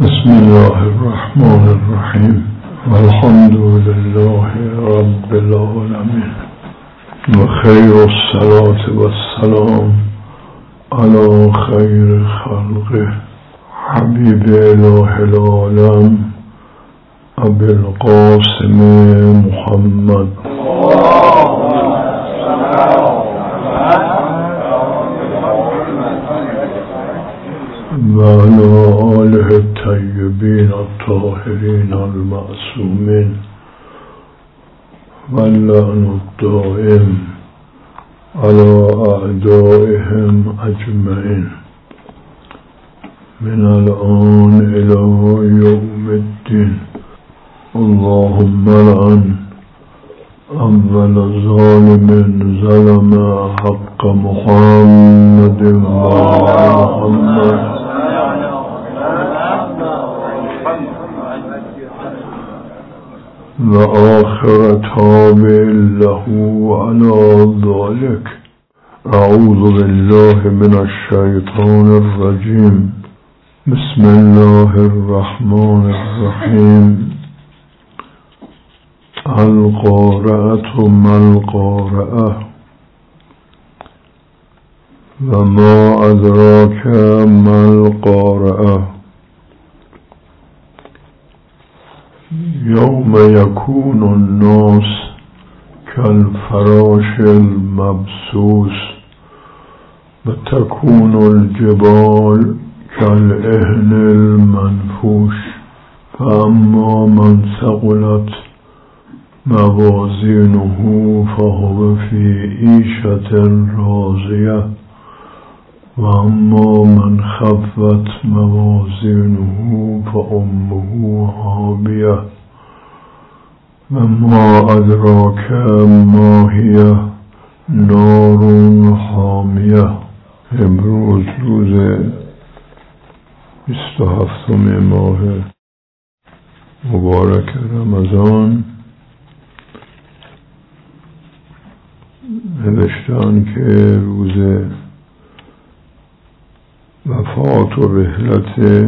بسم الله الرحمن الرحیم والحمد لله رب العالمین و خیر الصلاة والسلام علی خیر خلقه حبیب اله العالم ابی القاسم محمد و علی آله الطیبین الطاهرین المعصومین واللعن الدائم علی اعدائهم اجمعین من الآن الی یوم الدین. اللهم لعن اول ظالم ظلم حق محمد و محمد و آخر تابع له على ذلك. اعوذ بالله من الشیطان الرجیم. بسم الله الرحمن الرحیم. القارعة ما القارعة و ما ادراک ما القارعة. یوم یکون الناس کالفراش المبثوث و تکون الجبال کالعهن المنفوش. فاما من ثقلت موازینه فهو فی عیشة راضیة و اما من خفت موازینه فامه هاویة و ما ادراک ما هی نار حامیة. امروز روز 27 ماه مبارک رمضان. نوشتن که روز وفات و رحلت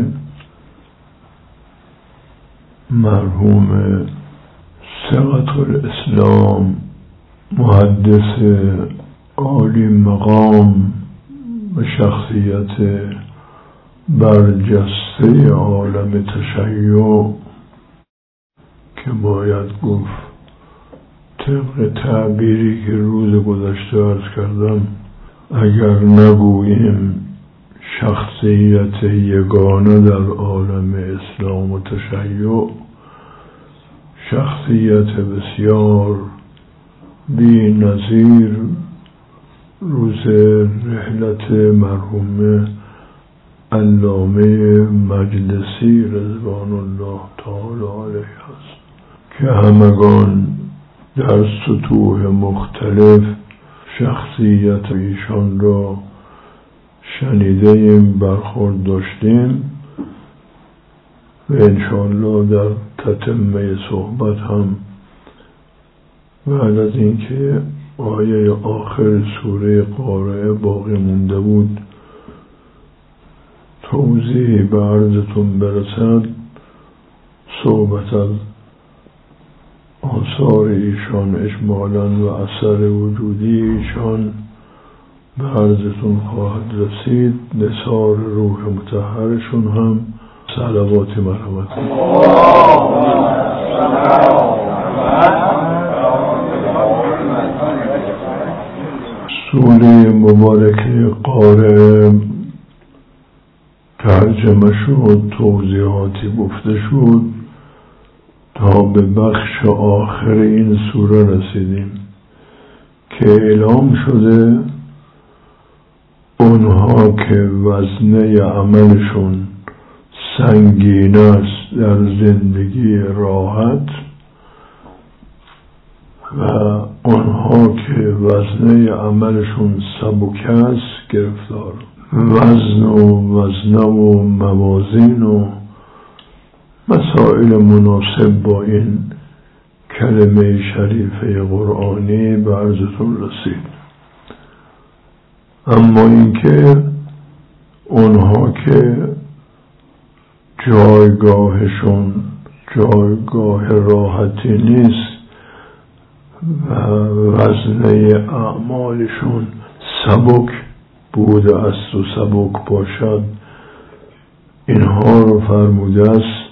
مرحوم ثقة الاسلام محدث عالی مقام و شخصیت برجسته عالم تشیع که باید گفت طبق تعبیری که روز گذشته عرض کردم، اگر نگوییم شخصیت یگانه در عالم اسلام و تشیع، شخصیت بسیار بی نظیر، روز رحلت مرحوم علامه مجلسی رضوان الله تعالی علیه است که همگان در سطوح مختلف شخصیت ایشان را شنیده ایم، برخورد داشتیم و انشاءالله در تتمه صحبت هم بعد از اینکه آیه آخر سوره قارعه باقی مونده بود توضیحی به عرضتون برسد، صحبت از آثار ایشان اجمالاً و اثر وجودی ایشان به عرضتون خواهد رسید. نثار روح مطهرشون هم صلوات مرحمت. سوره مبارکه قارعه ترجمه شد، توضیحاتی گفته شد تا به بخش آخر این سوره رسیدیم که اعلام شده اونها که وزنه عملشون سنگین است در زندگی راحت و اونها که وزنه عملشون سبک است گرفتار. وزنه و موازین و مسائل مناسب با این کلمه شریفه قرآنی به عرضتون رسید. اما اینکه اونها که جایگاهشون جایگاه راحتی نیست و وزنه اعمالشون سبک بوده است و سبک باشد. اینها رو فرموده است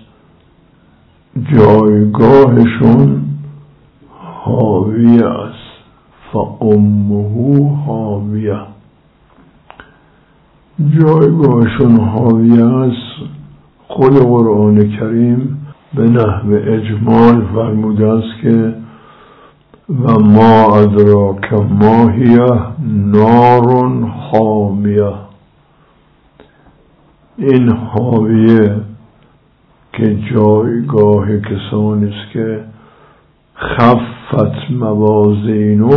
جایگاهشون حاویه است، فامه حاویه. جایگاهشون حاویه است. خود قرآن کریم به نحو اجمال فرموده است که و ما ادراک ما هی نار حامیه. این حاویه که جایگاه کسانی است که خفت موازینو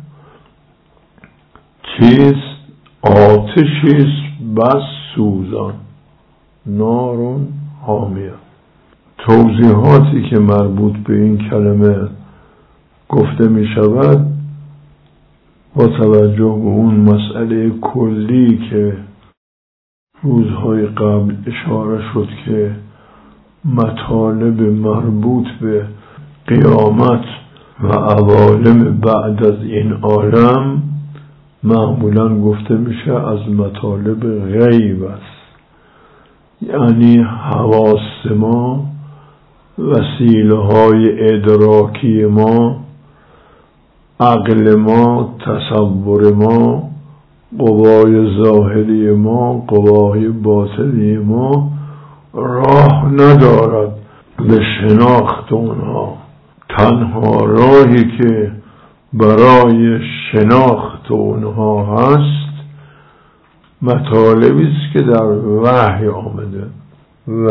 چیست؟ آتشیست بس سوزان، نارون حامیه. توضیحاتی که مربوط به این کلمه گفته می شود با توجه به اون مسئله کلی که روزهای قبل اشاره شد که مطالب مربوط به قیامت و عوالم بعد از این عالم معمولا گفته میشه از مطالب غیب است، یعنی حواس ما، وسیله های ادراکی ما، عقل ما، تصور ما، قوای ظاهری ما، قوای باطنی ما راه ندارد به شناخت اونها. تنها راهی که برای شناخت اونها هست مطالبی است که در وحی آمده و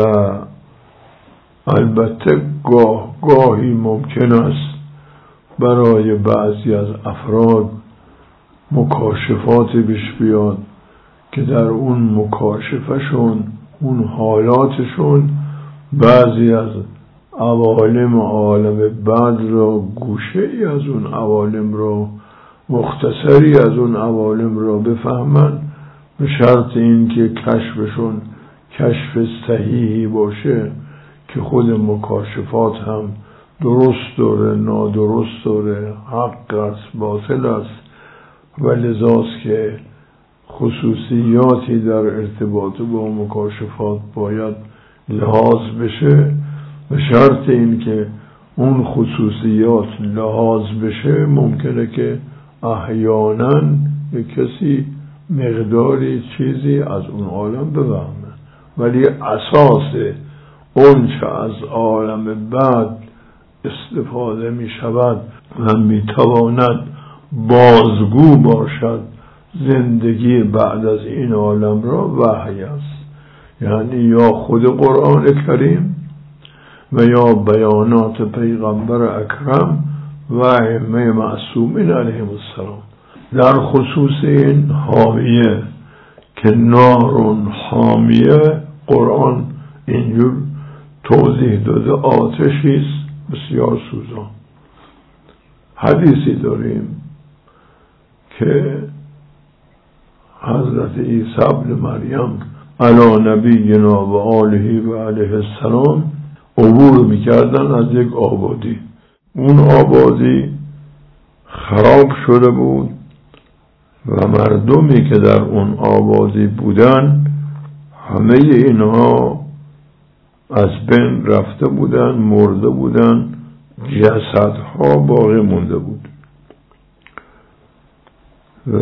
البته گاهی ممکن است برای بعضی از افراد مکاشفات پیش بیاد که در اون مکاشفشون، اون حالاتشون بعضی از عوالم عالم بعد را، گوشه ای از اون عوالم را، مختصری از اون عوالم را بفهمن، به شرط این که کشفشون کشف صحیحی باشه که خود مکاشفات هم درست داره، نادرست داره، حق است، باطل است و لذاست که خصوصیاتی در ارتباط با مکاشفات باید لحاظ بشه. به شرط این که اون خصوصیات لحاظ بشه ممکنه که احیانا یک کسی مقداری چیزی از اون عالم بفهمه، ولی اساس اون چه از عالم بعد استفاده می شود و می تواند بازگو باشد زندگی بعد از این عالم را وحی است، یعنی یا خود قرآن کریم و یا بیانات پیغمبر اکرم و ائمه معصومین علیهم السلام. در خصوص این حامیه که نارون حامیه، قرآن اینجور توضیح داده آتشی است بسیار سوزان. حدیثی داریم که حضرت عیسی ابن مریم علی نبینا و آله و علیه السلام عبور میکردن از یک آبادی. اون آبادی خراب شده بود و مردمی که در اون آبادی بودن همه اینها از بین رفته بودن، مرده بودن، جسدها باقی مونده بود و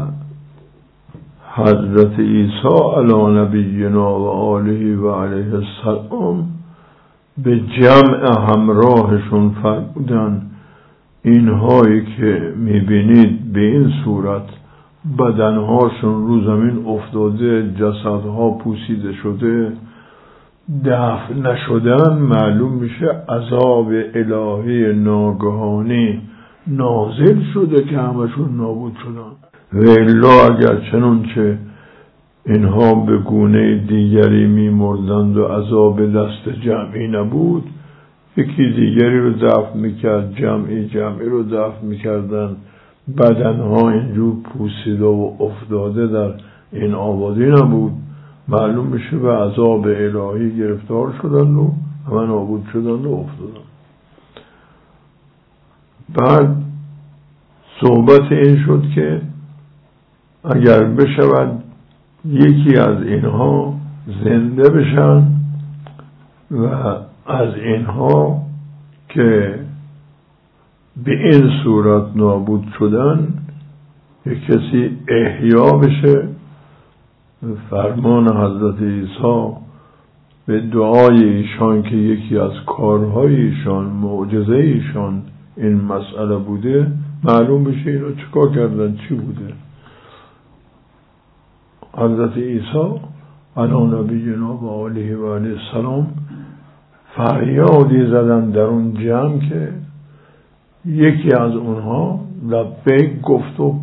حضرت عیسی علی نبینا و آله و علیه السلام به جمع همراهشون فرمودن اینهایی که میبینید به این صورت بدنهاشون رو زمین افتاده، جسدها پوسیده شده، دفن نشدن، معلوم میشه عذاب الهی ناگهانی نازل شده که همشون نابود شدن. و الا اگر چنانچه اینها به گونه دیگری میمردند و عذاب دست جمعی نبود، یکی دیگری رو دفن میکرد، جمعی رو دفن میکردن، بدنها اینجور پوسیده و افتاده در این آبادی نبود، معلوم میشه به عذاب الهی گرفتار شدن و همه نابود شدن و افتادن. بعد صحبت این شد که اگر بشود یکی از اینها زنده بشن و از اینها که به این صورت نابود شدن یک کسی احیا بشه، فرمان حضرت عیسی به دعای ایشان که یکی از کارهای ایشان، معجزه ایشان این مسئله بوده، معلوم بشه اینا چیکار کردن، چی بوده. حضرت عیسی علی نبینا و آله و علیه السلام فریادی زدن در اون جمع که یکی از اونها لبیک گفت و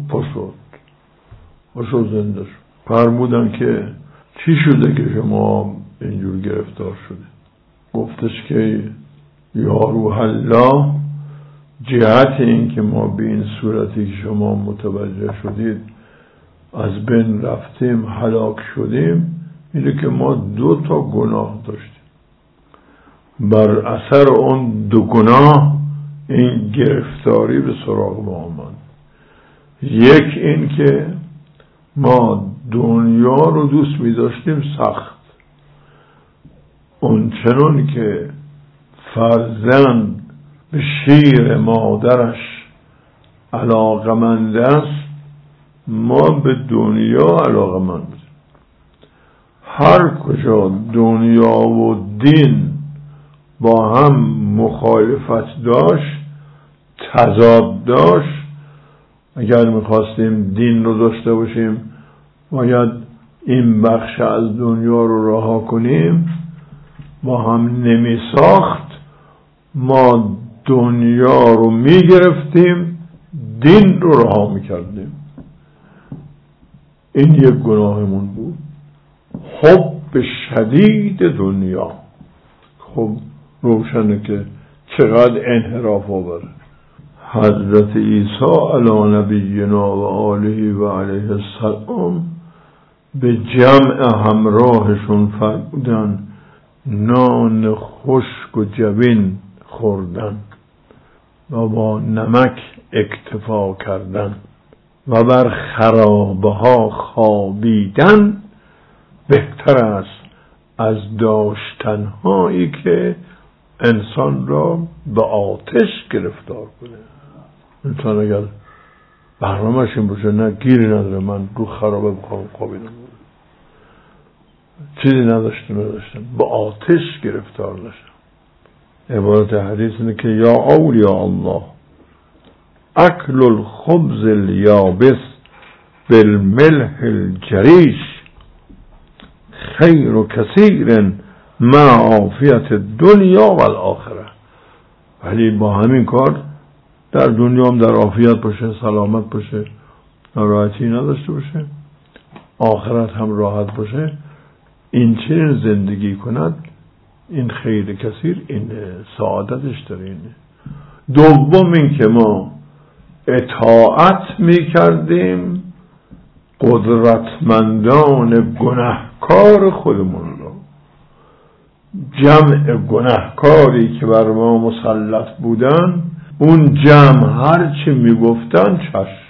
پاشد زنده شد. فرمودن که چی شده که شما اینجور گرفتار شده؟ گفتش که یا روح الله، جهت این که ما به این صورتی که شما متوجه شدید از بین رفتیم، هلاک شدیم، اینه که ما 2 گناه داشتیم. بر اثر اون 2 گناه این گرفتاری به سراغ ما آمد. یک این که ما دنیا رو دوست می داشتیم سخت، اون چنان که فرزند به شیر مادرش علاقمند است، ما به دنیا علاقمند بودیم. هر کجا دنیا و دین با هم مخالفت داشت، تضاد داشت، اگر میخواستیم دین رو داشته باشیم باید این بخش از دنیا رو رها کنیم، با هم نمیساخت. ما دنیا رو میگرفتیم، دین رو رها میکردیم. این یک گناهمون بود، حب شدید دنیا. خب روشنه که چقدر انحراف آوره. حضرت عیسی علی نبینا و آله و علیه السلام به جمع همراهشون فرمودن نان خشک و جوین خوردن و با نمک اکتفا کردن و بر خرابه ها خوابیدن بهتر است از داشتن هایی که انسان را به آتش گرفتار کنه. انسان اگر برنامه‌اش این باشه نه گیری نداره، من رو خرابه بخوام خوابیدم، چیزی نداشتم به آتش گرفتار نشم. عبارت حدیث اینه که یا اولیاء الله، اکل الخبز الیابس بالملح الجریش خیر و کثیر مع عافیت دنیا و الاخره. ولی با همین کار در دنیا هم در عافیت باشه، سلامت باشه، ناراحتی نداشته باشه، آخرت هم راحت باشه، این چنین زندگی کند، این خیر کثیر، این سعادتش داره. اینه. دوم این که ما اطاعت میکردیم قدرتمندان گناهکار خودمون رو. جمع گناهکاری که بر ما مسلط بودن، اون جمع هر چی میگفتن چشم،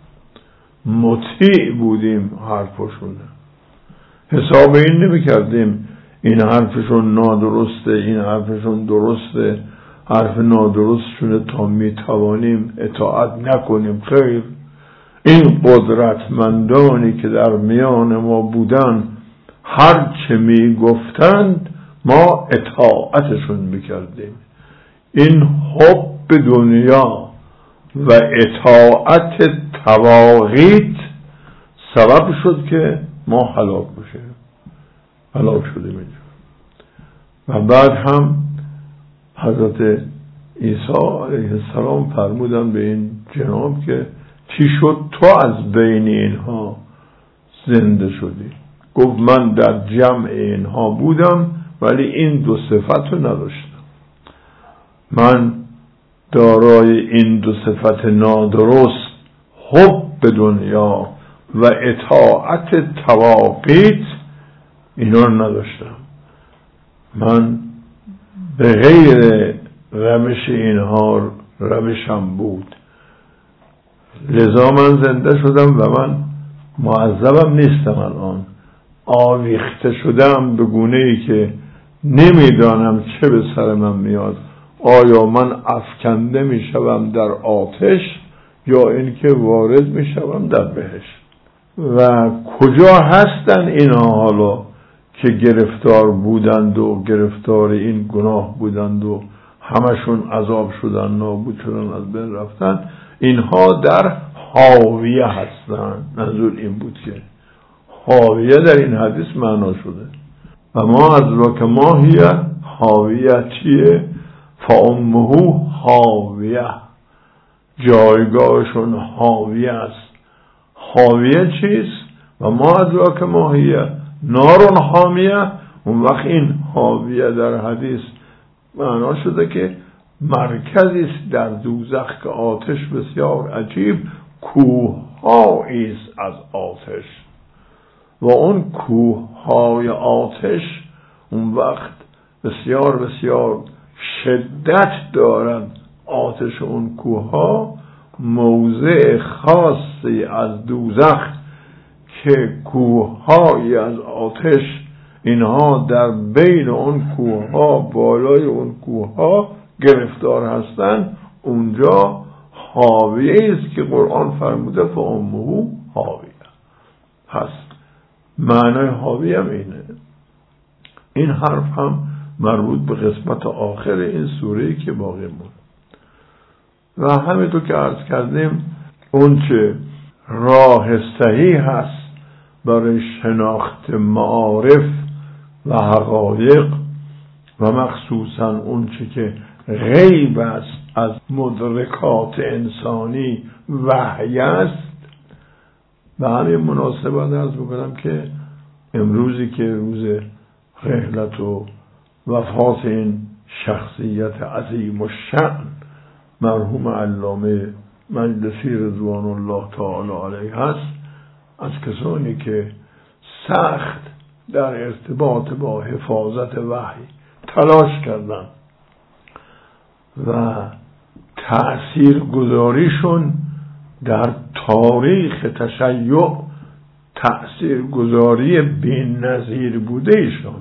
مطیع بودیم حرفشون، حساب این نمی کردیم این حرفشون نادرسته، این حرفشون درسته، حرف نادرستشونه تا می توانیم اطاعت نکنیم. خیر، این قدرتمندانی که در میان ما بودن هر چه می گفتند ما اطاعتشون میکردیم. این حب دنیا و اطاعت طواغیت سبب شد که ما هلاک بشیم. هلاک شدیم اینجا. و بعد هم حضرت عیسی علیه السلام فرمودن به این جناب که چی شد تو از بین اینها زنده شدی؟ گفت من در جمع اینها بودم ولی این 2 صفت رو نداشتم. من دارای این 2 صفت نادرست، حب دنیا و اطاعت طواغیت، اینا رو نداشتم. من به غیر روش اینها روشم بود، لذا من زنده شدم و من معذبم نیستم. الان آویخته شدم به گونه‌ای که نمیدانم چه به سر من میاد. آیا من افکنده میشوم در آتش یا اینکه وارد میشوم در بهشت؟ و کجا هستن اینا حالا که گرفتار بودند و گرفتار این گناه بودند و همشون عذاب شدن، نابود شدن، از بین رفتن؟ اینها در حاویه هستن. منظور این بود که حاویه در این حدیث معنا شده و ما از راک ماهیه حاویه چیه؟ فامه حاویه، جایگاهشون حاویه است. حاویه چیست؟ و ما از راک ماهیه نارون حامیه. اون وقت این حاویه در حدیث معنا شده که مرکزی است در دوزخ که آتش بسیار عجیب، کوه‌هایی است از آتش و اون کوه‌های آتش اون وقت بسیار بسیار شدت دارند. آتش اون کوه‌ها موضع خاصی از دوزخ که کوه‌هایی از آتش، اینها در بین اون کوه‌ها، بالای اون کوه‌ها گرفتار هستند. اونجا حاویه است که قرآن فرموده فامه حاویه هست. معنای حاویه هم اینه. این حرف هم مربوط به قسمت آخر این سوره‌ای که باقی مون. و همینطور که عرض کردیم اون چه راه صحیح هست برای شناخت معارف و حقایق و مخصوصا اون چه که غیب است از مدرکات انسانی وحی است. به همین مناسبت عرض بکنم که امروزی که روز رحلت و وفات این شخصیت عظیم الشأن مرحوم علامه مجلسی رضوان الله تعالی علیه هست، از کسانی که سخت در ارتباط با حفاظت وحی تلاش کردن و تأثیر گذاریشون در تاریخ تشیع تأثیر گذاری بی‌نظیر بوده ایشان،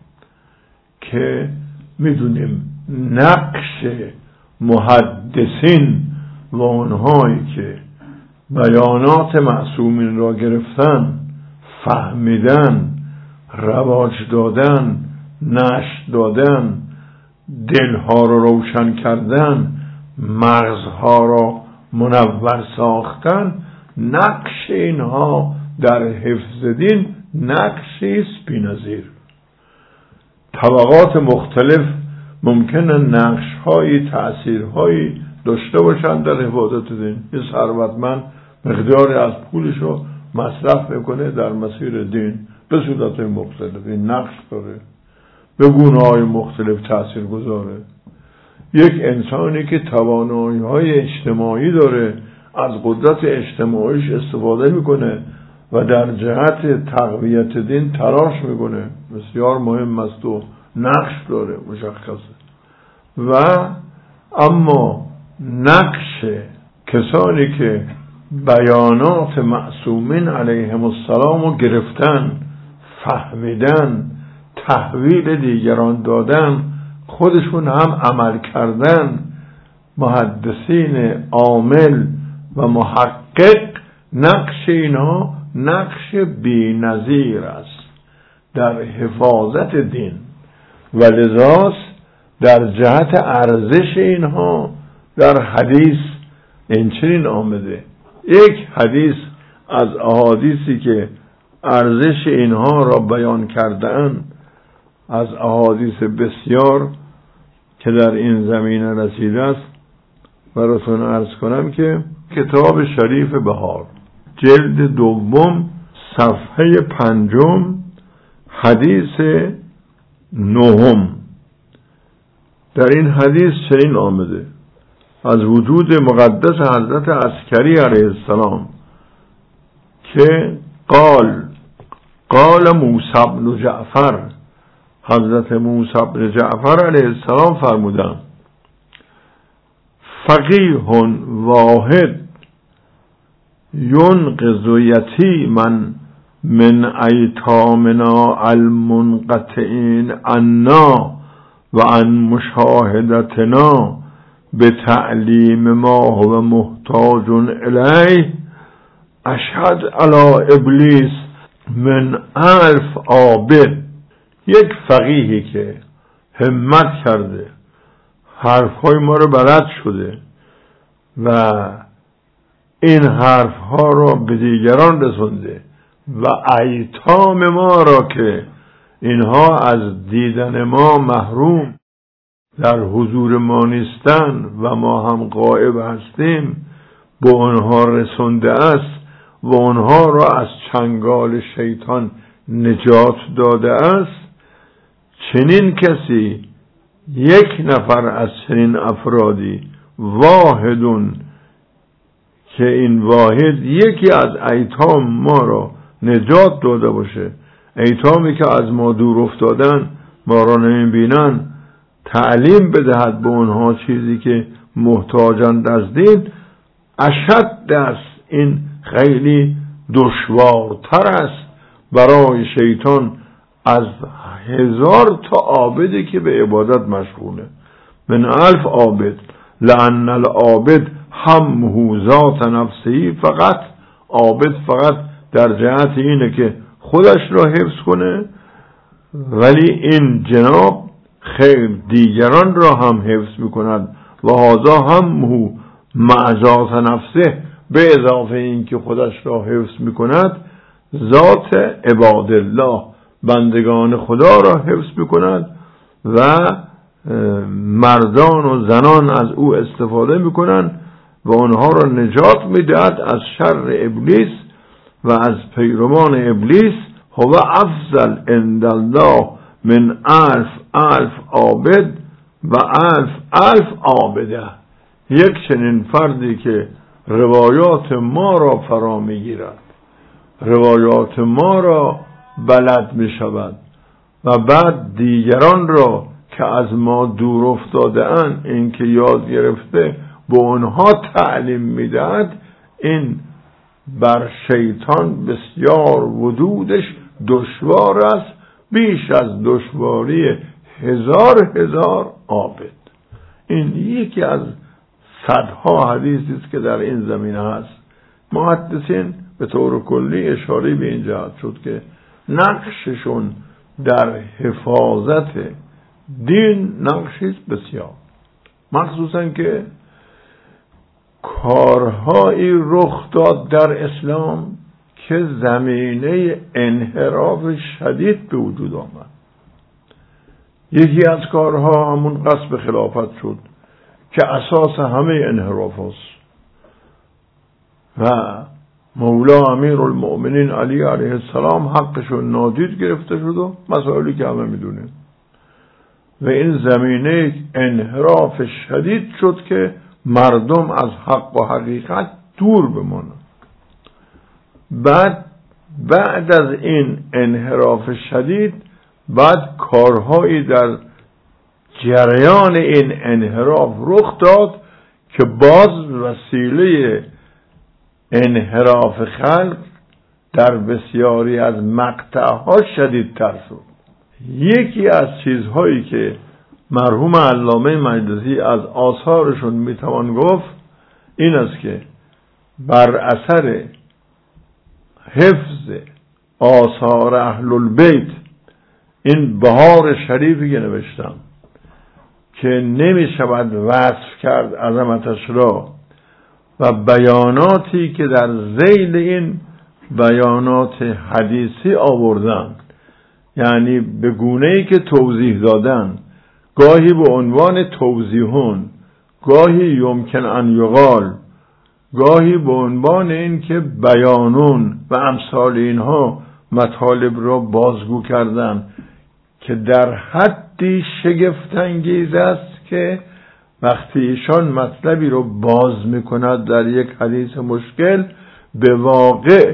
که میدونیم نقش محدثین و اونهایی که بیانات معصومین را گرفتن، فهمیدن، رواج دادن، نشر دادن، دلها را روشن کردن، مغزها را منور ساختن، نقش اینها در حفظ دین نقشی است بی‌نظیر. طبقات مختلف ممکنه نقش‌هایی، تأثیرهایی داشته باشند در حفاظت دین. این ثروتمند مقداری از پولشو مصرف میکنه در مسیر دین به صورت مختلف، این نقش داره، به گونه‌های مختلف تأثیر گذاره. یک انسانی که توانایی‌های اجتماعی داره از قدرت اجتماعیش استفاده میکنه و در جهت تقویت دین تلاش میکنه، بسیار مهم است و نقش داره، مشخصه. و اما نقش کسانی که بیانات معصومین علیهم السلام رو گرفتن، فهمیدن، تحویل دیگران دادن، خودشون هم عمل کردن، محدثین عامل و محقق، نقش اینها نقش بی‌نظیر است در حفاظت دین و لذاست در جهت ارزش اینها در حدیث این چنین آمده. یک حدیث از احادیثی که ارزش اینها را بیان کردن، از احادیث بسیار که در این زمینه رسیده است، براتون عرض کنم که کتاب شریف بهار جلد دوم صفحه 5 حدیث 9 در این حدیث چنین آمده: از وجود مقدس حضرت عسکری علیه السلام که قال قال موسی بن جعفر، حضرت موسی بن جعفر علیه السلام فرمودند فقیه واحد ینقذ یتیما من ایتامنا المنقطعین عنا و عن مشاهدتنا به تعلیم ما هو محتاج الیه اشهد علی ابلیس من 1000 عابد. یک فقیهی که همت کرده، حرفهای ما رو بلد شده و این حرفها را به دیگران رسونده و ایتام ما را که اینها از دیدن ما محروم در حضور ما نیستن و ما هم غائب هستیم به آنها رسونده است و آنها را از چنگال شیطان نجات داده است. چنین کسی، یک نفر از چنین افرادی، واحدون که این واحد یکی از ایتام ما را نجات داده باشه، ایتامی که از ما دور افتادن، ما را نمیبینن، تعلیم بدهد به اونها چیزی که محتاجند از دین، اشد است. این خیلی دشوارتر است برای شیطان از 1000 تا عابدی که به عبادت مشغوله. من 1000 عابد لأن العابد همه ذات نفسه، فقط عابد فقط در جهت اینه که خودش را حفظ کنه، ولی این جناب خیر دیگران را هم حفظ میکند و هذا همه مع ذات نفسه، به اضافه این که خودش را حفظ میکند ذات عباد الله، بندگان خدا را حفظ میکند و مردان و زنان از او استفاده میکنند و آنها را نجات میدهد از شر ابلیس و از پیروان ابلیس. هو افضل عند الله من 1000 عابد و 1000 عابده. یک چنین فردی که روایات ما را فرا میگیرد، روایات ما را بلد می شود و بعد دیگران را که از ما دور افتاده اند این که یاد گرفته به اونها تعلیم می دهد، این بر شیطان بسیار وجودش دشوار است، بیش از دشواری 1000 عابد. این یکی از صدها حدیثی است که در این زمینه هست. محدثین به طور کلی اشاره به این جهت شد که نقششون در حفاظت دین نقشی بسیار، مخصوصا که کارهایی رخ داد در اسلام که زمینه انحراف شدید به وجود آمد. یکی از کارها همون غصب خلافت شد که اساس همه انحراف است و مولا امیر المؤمنین علی علیه السلام حقشون نادید گرفته شد و مسائلی که همه میدونیم و این زمینه انحراف شدید شد که مردم از حق و حقیقت دور بمانند. بعد از این انحراف شدید بعد کارهایی در جریان این انحراف رخ داد که باز وسیله انحراف خلق در بسیاری از مقطعها شدیدتر شد. یکی از چیزهایی که مرحوم علامه مجلسی از آثارشون میتوان گفت این است که بر اثر حفظ آثار اهل البیت، این بهار شریفی که نوشتم که نمی شود وصف کرد عظمتش را و بیاناتی که در ذیل این بیانات حدیثی آوردن، یعنی به گونه‌ای که توضیح دادن، گاهی به عنوان توضیحون، گاهی یمکن ان یقال، گاهی به عنوان این که بیانون و امثال اینها مطالب را بازگو کردن که در حدی شگفت‌انگیز است که وقتی ایشان مطلبی رو باز میکند در یک حدیث مشکل، به واقع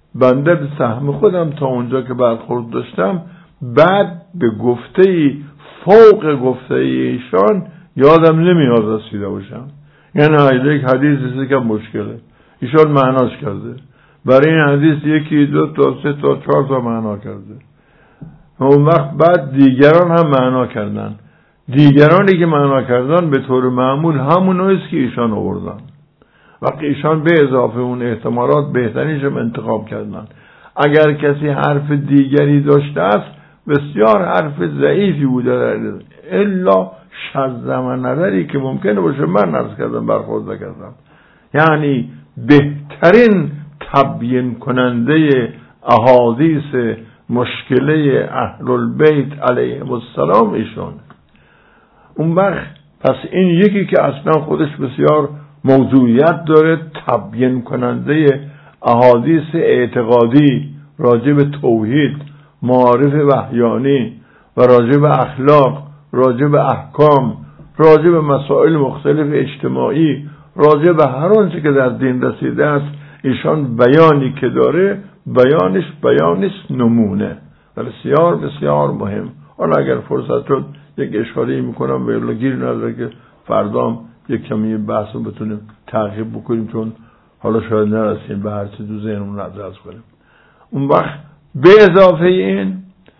بنده به سهم خودم تا اونجا که برخورد داشتم، بعد به گفته فوق گفته ایشان یادم نمیاد رسیده باشم. یعنی یک حدیثی که مشکله ایشان معناش کرده، برای این حدیث یکی 2 تا 3 تا 4 تا معنا کرده، اون وقت بعد دیگران هم معنا کردن. دیگرانی که معنا کردن به طور معمول هموناییست که ایشان آوردن. وقتی ایشان به اضافه اون احتمالات بهترینش هم انتخاب کردن. اگر کسی حرف دیگری داشته است بسیار حرف ضعیفی بوده، الا شذ و نظری که ممکنه باشه من عرض کردم برخورد نکردم. یعنی بهترین تبیین کننده احادیث مشکله اهل البیت علیهم السلام ایشون. اون وقت پس این یکی که اصلا خودش بسیار موضوعیت داره، تبیین کننده احادیث اعتقادی راجع به توحید، معارف وحیانی و راجع به اخلاق، راجع به احکام، راجع به مسائل مختلف اجتماعی، راجع به هر آنچه که در دین رسیده است. ایشان بیانی که داره بیانش بیانیست نمونه، بسیار بسیار مهم. حالا اگر فرصت شد یک اشاره میکنم، ولی گیر نداره که فردام یک کمی بحث رو بتونیم تعقیب بکنیم، چون حالا شاید نرسیم به هر چی تو ذهنمون نظر کنیم. اون وقت به اضافه این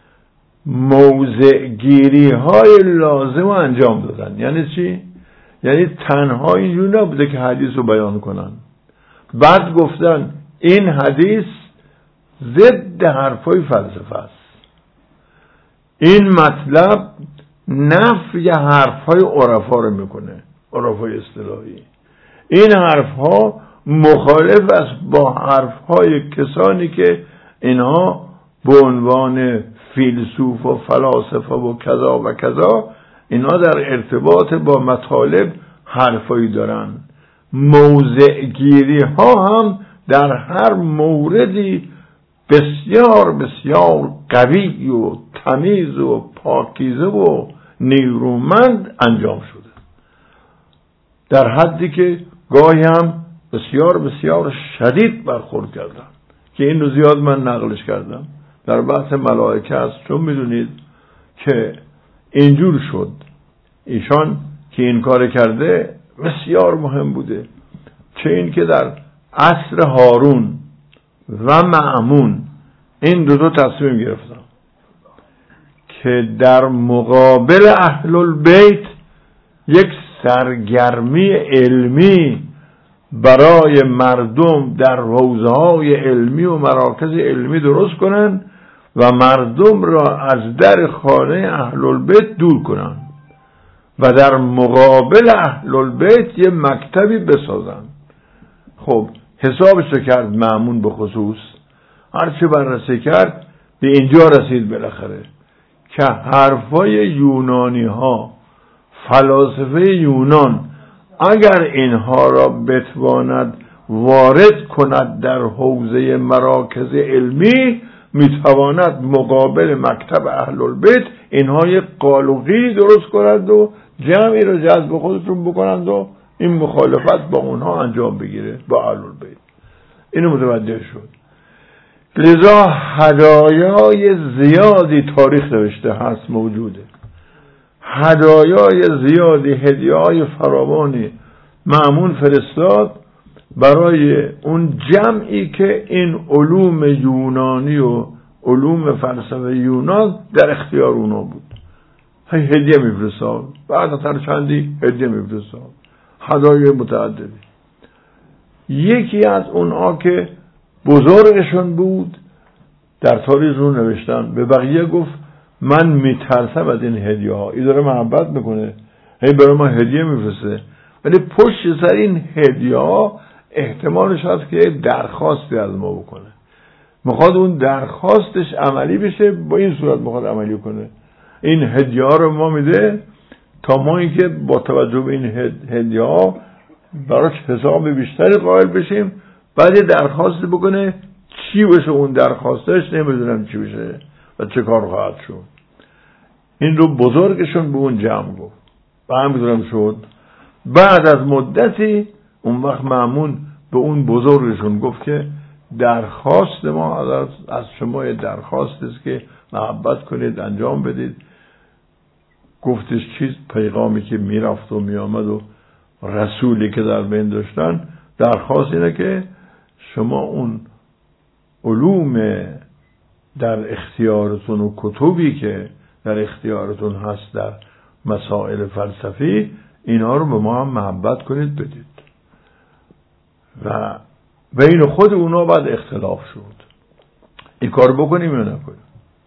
موضع گیری های لازم رو انجام دادن. یعنی چی؟ یعنی تنها اینجور نبوده که حدیث رو بیان کنن، بعد گفتن این حدیث ضد حرفای فلسفه است، این مطلب نفی حرفای عرفا رو میکنه، عرفای اصطلاحی. این حرفها مخالف است با حرفهای کسانی که اینها به عنوان فیلسوف و فلاسفه و کذا و کذا اینا در ارتباط با مطالب حرفایی دارن. موضع گیری ها هم در هر موردی بسیار بسیار قوی و تمیز و پاکیزه و نیرومند انجام شده، در حدی که گاهی هم بسیار بسیار شدید برخورد کردن که این رو زیاد من نقلش کردم. در بحث ملائکه است، چون میدونید که اینجور شد ایشان که این کار کرده بسیار مهم بوده، چه این که در عصر هارون و مأمون این دو تصمیم گرفتم که در مقابل اهل البیت یک سرگرمی علمی برای مردم در حوزه‌های علمی و مراکز علمی درست کنن و مردم را از در خانه اهل البیت دور کنن و در مقابل اهل البیت یه مکتبی بسازن. خب حسابش رو کرد مأمون، به خصوص هرچی بررسی کرد به اینجا رسید بالاخره که حرفای یونانی ها، فلاسفه یونان، اگر اینها را بتواند وارد کند در حوزه مراکز علمی، میتواند مقابل مکتب اهل البیت اینها یک قالوقی درست کنند و جمعی را جذب خودشون بکنند و این مخالفت با اونها انجام بگیره با اهل البیت. اینو متوجه شد. لذا هدایای زیادی تاریخ نوشته هست، موجوده هدایای زیادی، هدیه‌های فراوانی مأمون فرستاد برای اون جمعی که این علوم یونانی و علوم فلسفه یونان در اختیار اونا بود. هدیه میفرستاد، بعد از هر چندی هدیه میفرستاد، هدایای متعددی. یکی از اونها که بزرگشون بود در تاریخ رو نوشتن، به بقیه گفت من میترسم از این هدیه ها، این داره محبت میکنه هی برای ما هدیه میفرسته، ولی پشت سر این هدیه ها احتمالش هست که درخواستی از ما بکنه، میخواد اون درخواستش عملی بشه، با این صورت میخواد عملی کنه. این هدیه ها رو ما میده تا ما اینکه با توجه به این هدیه ها براش حساب بیشتری قائل بشیم، بعد یه درخواست بکنه، چی بشه اون درخواستش نمیدونم چی بشه و چه کار خواهد شد. این رو بزرگشون به اون جمع گفت و همینطورم شد. بعد از مدتی اون وقت مأمون به اون بزرگشون گفت که درخواست ما از شما یه درخواست است که محبت کنید، انجام بدید. گفتش چیز پیغامی که میرفت و میآمد و رسولی که در بین داشتن، درخواست اینه که شما اون علوم در اختیارتون و کتبی که در اختیارتون هست در مسائل فلسفی، اینا رو به ما هم محبت کنید بدید. و بین خود اونا بعد اختلاف شد این کار بکنیم یا نکنیم.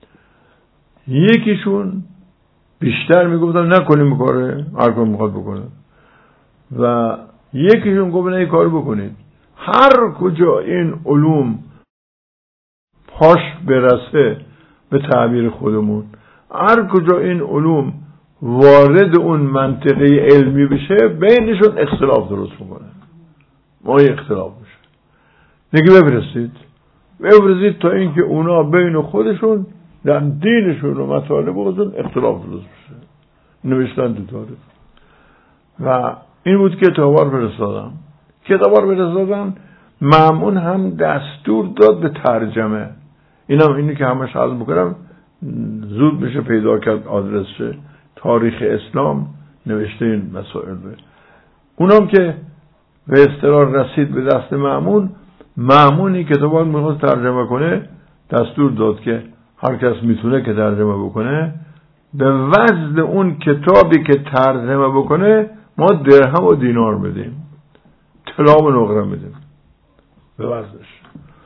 یکیشون بیشتر میگفتن نکنیم کاره، هر کار میخواد بکنه، و یکیشون گفت نه این کار بکنید. هر کجا این علوم پاش برسه، به تعبیر خودمون، هر کجا این علوم وارد اون منطقه علمی بشه، بینشون اختلاف درست میکنه، ما اختلاف میشه. نگه بفرستید تا اینکه اونا بین خودشون در دینشون و مطالب خودشون اختلاف درست بشه. نوشتن تو تاریخ. و این بود که کتابا رو فرستادم. مأمون هم دستور داد به ترجمه. اینی که همش عرض میکنم زود میشه پیدا کرد آدرسش، تاریخ اسلام نوشته این مسائل رو. اونم که به اصطلاح رسید به دست مأمونی کتابا رو میخواست ترجمه کنه، دستور داد که هر کس میتونه که ترجمه بکنه، به وزن اون کتابی که ترجمه بکنه ما درهم و دینار بدیم، طلا و نقره بدیم به وزنش.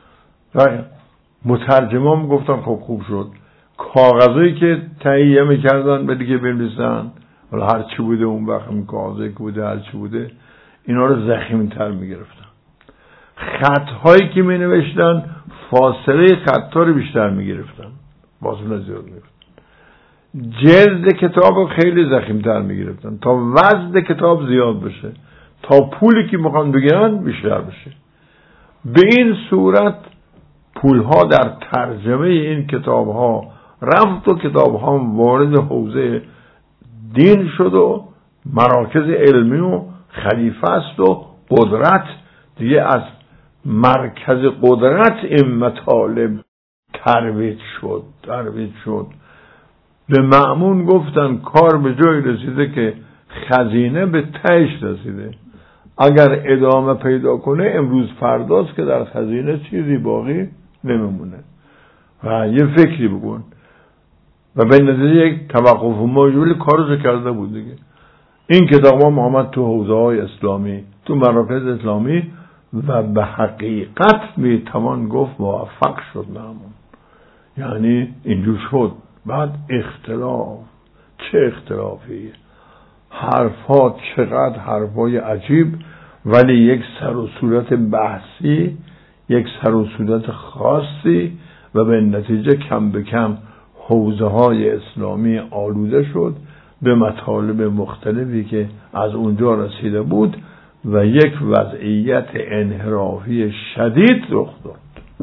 مترجمان گفتن خب خوب شد. کاغذایی که تهیه میکردن به دیگه بنویسن، ولی هر چی بوده اون وقت، این کاغذایی که بوده هر چی بوده، اینا رو ضخیم‌تر میگرفتن. خطهایی که می نوشتن فاصله خطا رو بیشتر می گرفتن، فاصله زیاد می گرفتن. جلد کتاب رو خیلی ضخیم‌تر می گرفتن تا وزن کتاب زیاد بشه، تا پولی که میخوان بگیرن بیشتر بشه. به این صورت پولها در ترجمه این کتاب ها رفت و کتاب ها وارد حوزه دین شد و مراکز علمی و خلیفه است و قدرت دیگه از مرکز قدرت این مطالب ترویج شد. به مأمون گفتن کار به جای رسیده که خزینه به تهش رسیده، اگر ادامه پیدا کنه امروز فرداست که در خزینه چیزی باقی نمیمونه و یه فکری بکن. و به نتیجه یک توقف ماجوری کارشو کرده بود دیگه. این کتاب ها آمد تو حوزه های اسلامی، تو مراکز اسلامی، و به حقیقت میتوان گفت موفق شد مأمون. یعنی اینجور شد. بعد اختلاف، چه اختلافی، حرفات چقدر حرفای عجیب، ولی یک سر و صورت بحثی، یک سر و صورت خاصی، و به نتیجه کم به کم حوزه های اسلامی آلوده شد به مطالب مختلفی که از اونجا رسیده بود و یک وضعیت انحرافی شدید رخ داد.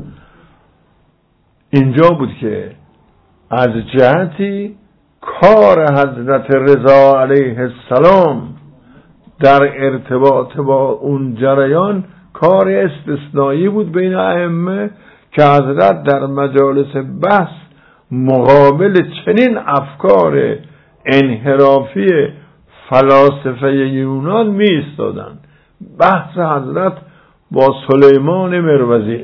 اینجا بود که از جهتی کار حضرت رضا علیه السلام در ارتباط با اون جریان کار استثنایی بود بین ائمه، که حضرت در مجالس بحث مقابل چنین افکار انحرافی فلاسفه یونان می ایستادند. بحث حضرت با سلیمان مروزی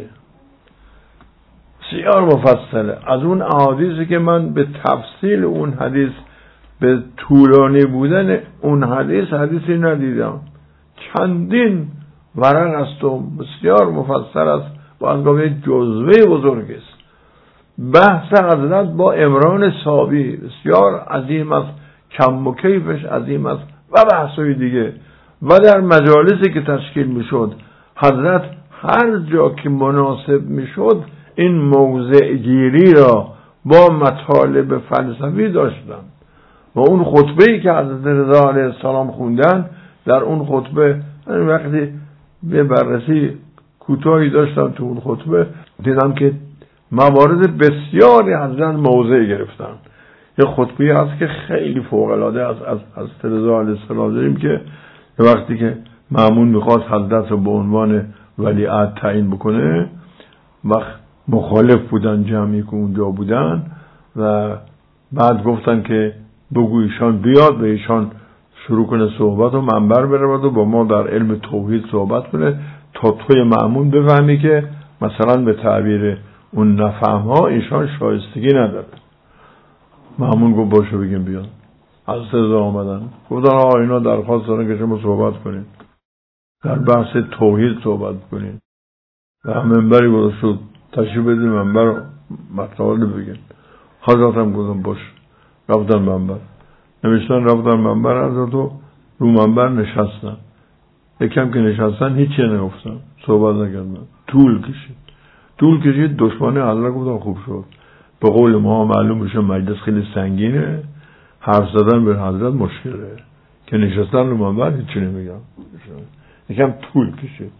بسیار مفصله. از اون احادیثی که من به تفصیل اون حدیث، به طولانی بودن اون حدیثی ندیدم، چندین ورق است و بسیار مفصل است، با انگاه جزوه بزرگ است. بحث حضرت با عمران صابی بسیار عظیم است، کم و کیفش عظیم است، و بحثای دیگه. و در مجالسی که تشکیل میشد حضرت هر جا که مناسب میشد این موضع گیری را با مطالب فلسفی داشتن. و اون خطبه‌ای که حضرت رضا علیه السلام خوندن، در اون خطبه وقتی به بررسی کوتاهی داشتم تو اون خطبه، دیدم که موارد بسیاری حضرت موضع گرفتن. یه خطبه‌ای هست که خیلی فوق‌العاده از حضرت رضا علیه السلام داریم که وقتی که مأمون میخواست حضرت رو به عنوان ولیعهد تعیین بکنه، وقت مخالف بودن جمعی که اونجا بودن و بعد گفتن که بگو ایشان بیاد و ایشان شروع کنه صحبت و منبر برود و با ما در علم توحید صحبت کنه تا توی مأمون بفهمی که مثلا به تعبیر اون نفهم ها ایشان شایستگی نداره. مأمون گفت باشه بگیم بیاد. از رضا آمدن گفتن اینا درخواست دارن که شما صحبت کنید، در بحث توحید صحبت کنید و منبری گذاشت تشریف بدید منبر مطالب بگید. حضرت هم گفتن باش، رفتن منبر نوشتن، رفتن منبر حضرت رو منبر نشستن. یکم که نشستن هیچی نگفتن، صحبت نکردن. طول کشید دشمن حضرت گفتن خوب شد، به قول ما معلوم بشه مجلس خیلی سنگینه، حرف زدن به حضرت مشکله، که نشستن رو منبر هیچی نمیگم. یکم طول کشید.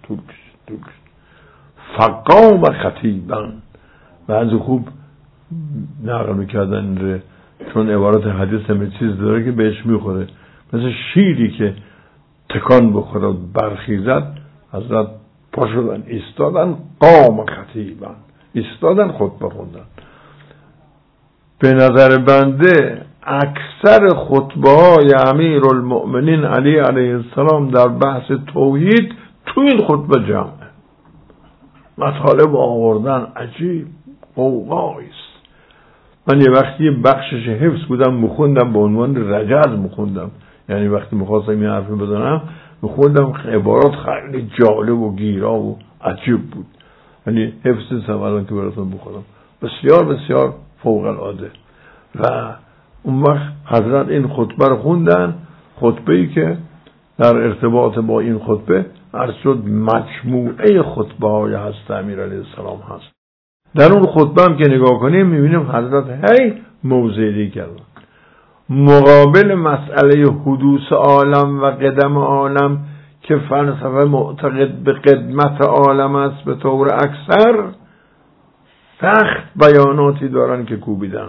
فقام خطیبا بعضی خوب نقل میکردن چون عبارت حدیث همه چیز داره که بهش میخوره، مثل شیری که تکان بخوره و برخیزد. حضرت پا شدن ایستادن، قام خطیبا ایستادن خطبه خوندن. به نظر بنده اکثر خطبه های امیر المؤمنین علی علیه السلام در بحث توحید تو این خطبه جمعه. مطالب آوردن عجیب قوقاییست. من یه وقتی بخشش حفظ بودم میخوندم، به عنوان رجز میخوندم، یعنی وقتی میخواستم یه حرفی بزنم میخوندم، عبارات خیلی جالب و گیرا و عجیب بود. یعنی حفظ الان که براتون بخونم بسیار بسیار فوق العاده. و اون وقت حضرت این خطبه رو خوندن، خطبه‌ای که در ارتباط با این خطبه عرض شد مجموعه خطبه های حضرت امیر علیه السلام هست. در اون خطبه هم که نگاه کنیم میبینیم حضرت هی موضعی کردن مقابل مسئله حدوث عالم و قدم عالم که فلسفه معتقد به قدمت عالم است به طور اکثر، سخت بیاناتی دارن که کوبیدن.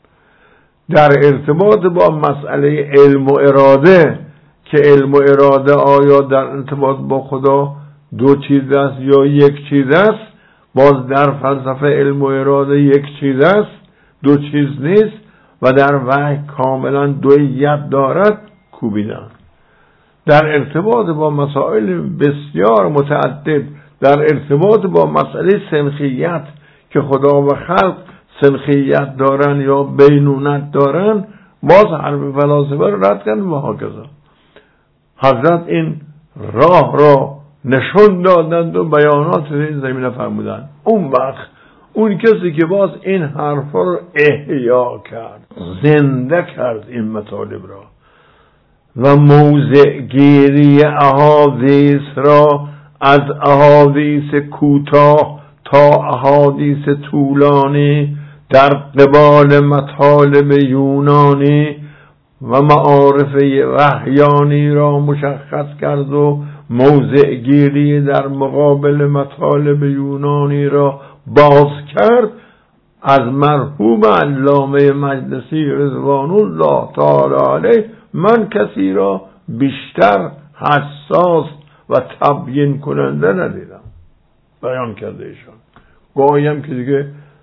در ارتباط با مسئله علم و اراده که علم و اراده آیا در ارتباط با خدا دو چیز است یا یک چیز است، باز در فلسفه علم و اراده یک چیز است، دو چیز نیست و در وحی کاملا دویت دارد، کوبیدن. در ارتباط با مسائل بسیار متعدد، در ارتباط با مسئله سنخیت که خدا و خلق سنخیت دارن یا بینونت دارن، باز حرف فلاسفه رو رد کردن و هاکذا. حضرت این راه را نشون دادند و بیانات این زمینه فرمودند. اون وقت اون کسی که باز این حرفا رو احیا کرد، زنده کرد این مطالب را و موضع گیری احادیث را از احادیث کوتاه تا احادیث طولانی در قبال مطالب یونانی و معارف وحیانی را مشخص کرد و موضع گیری در مقابل مطالب یونانی را باز کرد. از مرحوم علامه مجلسی رضوان الله تعالی علیه من کسی را بیشتر حساس و تبیین کننده ندیدم. بیان کرده ایشان گاهیم که دیگه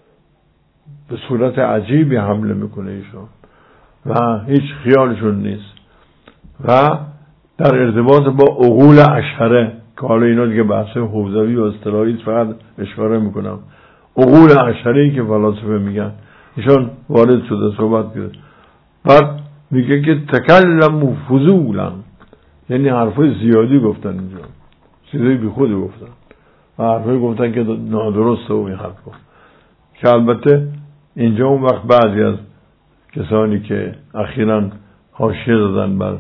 به صورت عجیبی حمله میکنه ایشان و هیچ خیالشون نیست. و در ارتباط با عقول اشعره که حالا اینا دیگه بحث حوزوی و اصطلاحی فقط اشاره میکنم، عقول اشعری که فلاسفه میگن، ایشان وارد شده صحبت کرده، بعد میگه که تکلم فضولا، یعنی حرفای زیادی گفتن، اینجا چیزای بی خود گفتن و حرفای گفتن که نادرسته و این حرفا، که البته اینجا اون وقت بعضی از کسانی که اخیراً حاشیه دادن بر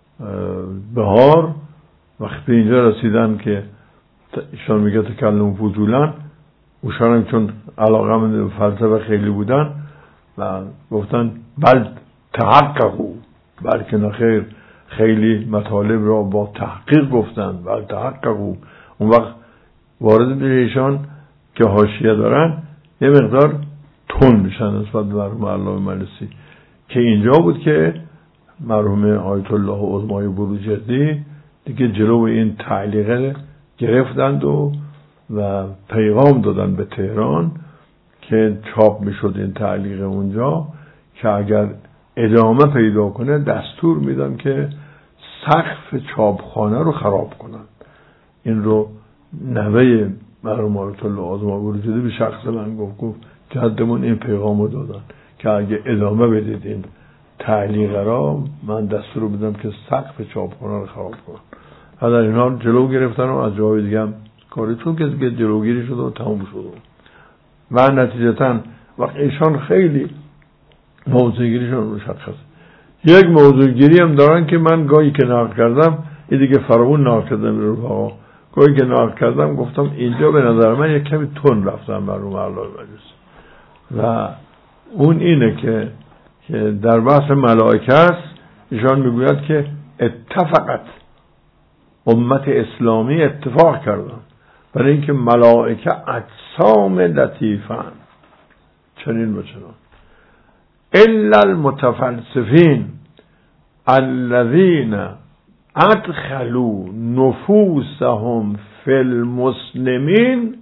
بهار وقتی اینجا رسیدن که ایشان میگه تکلم فضولا، اوشان چون علاقه من فلسفه خیلی بودن و گفتن بل تحققوا، بلکه نخیر خیلی مطالب را با تحقیق گفتن، بل تحققوا. اون وقت وارد میشه ایشان که حاشیه دارن یه مقدار تون میشن نسبت به مرحوم علامه مجلسی، که اینجا بود که مرحوم آیت الله عظمای بروجردی دیگه جلو این تعلیقه گرفتند و و پیغام دادن به تهران که چاپ میشد این تعلیق اونجا که اگر ادامه پیدا کنه دستور میدن که سقف چاپخانه رو خراب کنن. این رو نوه مرحوم آیت الله آزماوردی به شخص من گفت جدمون این پیغام رو دادن که اگه ادامه بدید این تعلیق را من دستور بدم که سقف چاپخانه رو خراب کنن. حالا اینا جلو گرفتن و از جای دیگه هم کارشون که جلوگیری شد و تمام شد و نتیجتاً وقت ایشان خیلی موضوعگیریشون مشخص. یک موضوعگیری هم دارن که من گاهی که نقل کردم این دیگه فراون نقل کردم رفقا، گاهی که نقل کردم گفتم اینجا به نظر من یک کمی تون رفتم بر رو اعلی مجلس و اون اینه که در بحث ملائکه است ایشان میگوید که اتفقت امت اسلامی اتفاق کردن برای اینکه ملائکه اجسام لطیفن چنین و چنان الا المتفلسفین الذين ادخلوا نفوسهم في المسلمين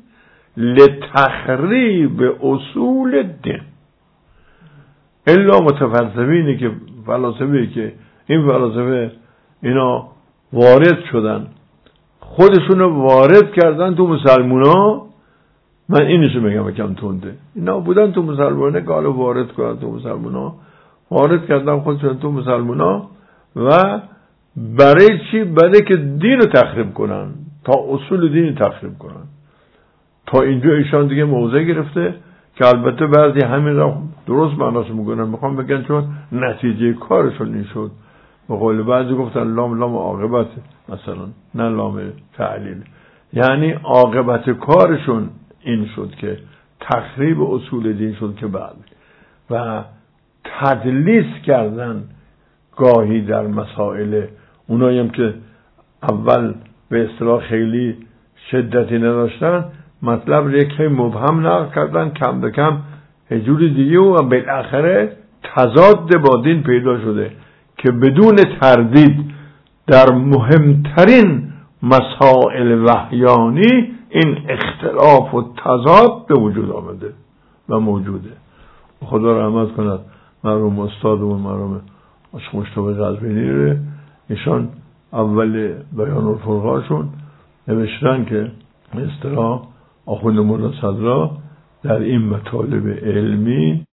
لتخریب اصول الدین. الا متفلسفینی که فلاسفه‌ای که این فلاسفه اینا وارد شدن خودشونو وارد کردن تو مسلمونا، من اینشو میگم کم تونده، اینا بودن تو مسلمانه که حالا وارد کردن تو مسلمونا، وارد کردن خودشون تو مسلمونا و برای چی؟ برای که دین رو تخریب کنن، تا اصول دین تخریب کنن. تا اینجا ایشان دیگه موضع گرفته که البته بعضی همین را درست معناشو میکنن، میخوام بگن چون نتیجه کارشون این شد. به قول بعضی گفتن لام عاقبت مثلا، نه لام تعلیل، یعنی عاقبت کارشون این شد که تخریب اصول دین شد که بعد و تدلیس کردن گاهی در مسائل اونایی هم که اول به اصطلاح خیلی شدتی نداشتن مطلب رو یکی مبهم نقل کردن کم به کم جوری دیگه و بالاخره تضاد با دین پیدا شده که بدون تردید در مهمترین مسائل وحیانی این اختلاف و تضاد به وجود آمده و موجوده. خدا رحمت کند مرحوم استادمون مرحوم عاشق مجتبی قزوینی رو، ایشان اول بیان الفرقانشون نوشتن که اصطلاح آخوند مولا صدرا در این مطالب علمی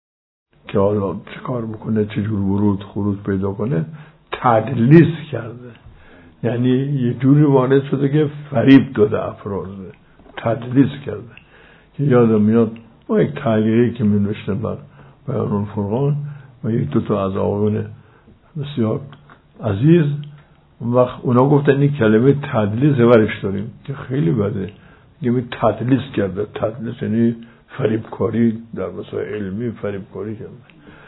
که حالا چه کار بکنه چجور ورود خروج پیدا کنه تدلیس کرده، یعنی یه جوری وارد شده که فریب داده افراد، تدلیس کرده. که یادم میاد ما یک تعلیقی که می نوشتم بر بیان الفرقان و یک دو تا از آقایون بسیار عزیز وقت اونا گفتن این کلمه تدلیس ورش داریم که خیلی بده، یعنی تدلیس کرده. تدلیس یعنی فریبکاری در مسائل علمی، فریبکاری کرده.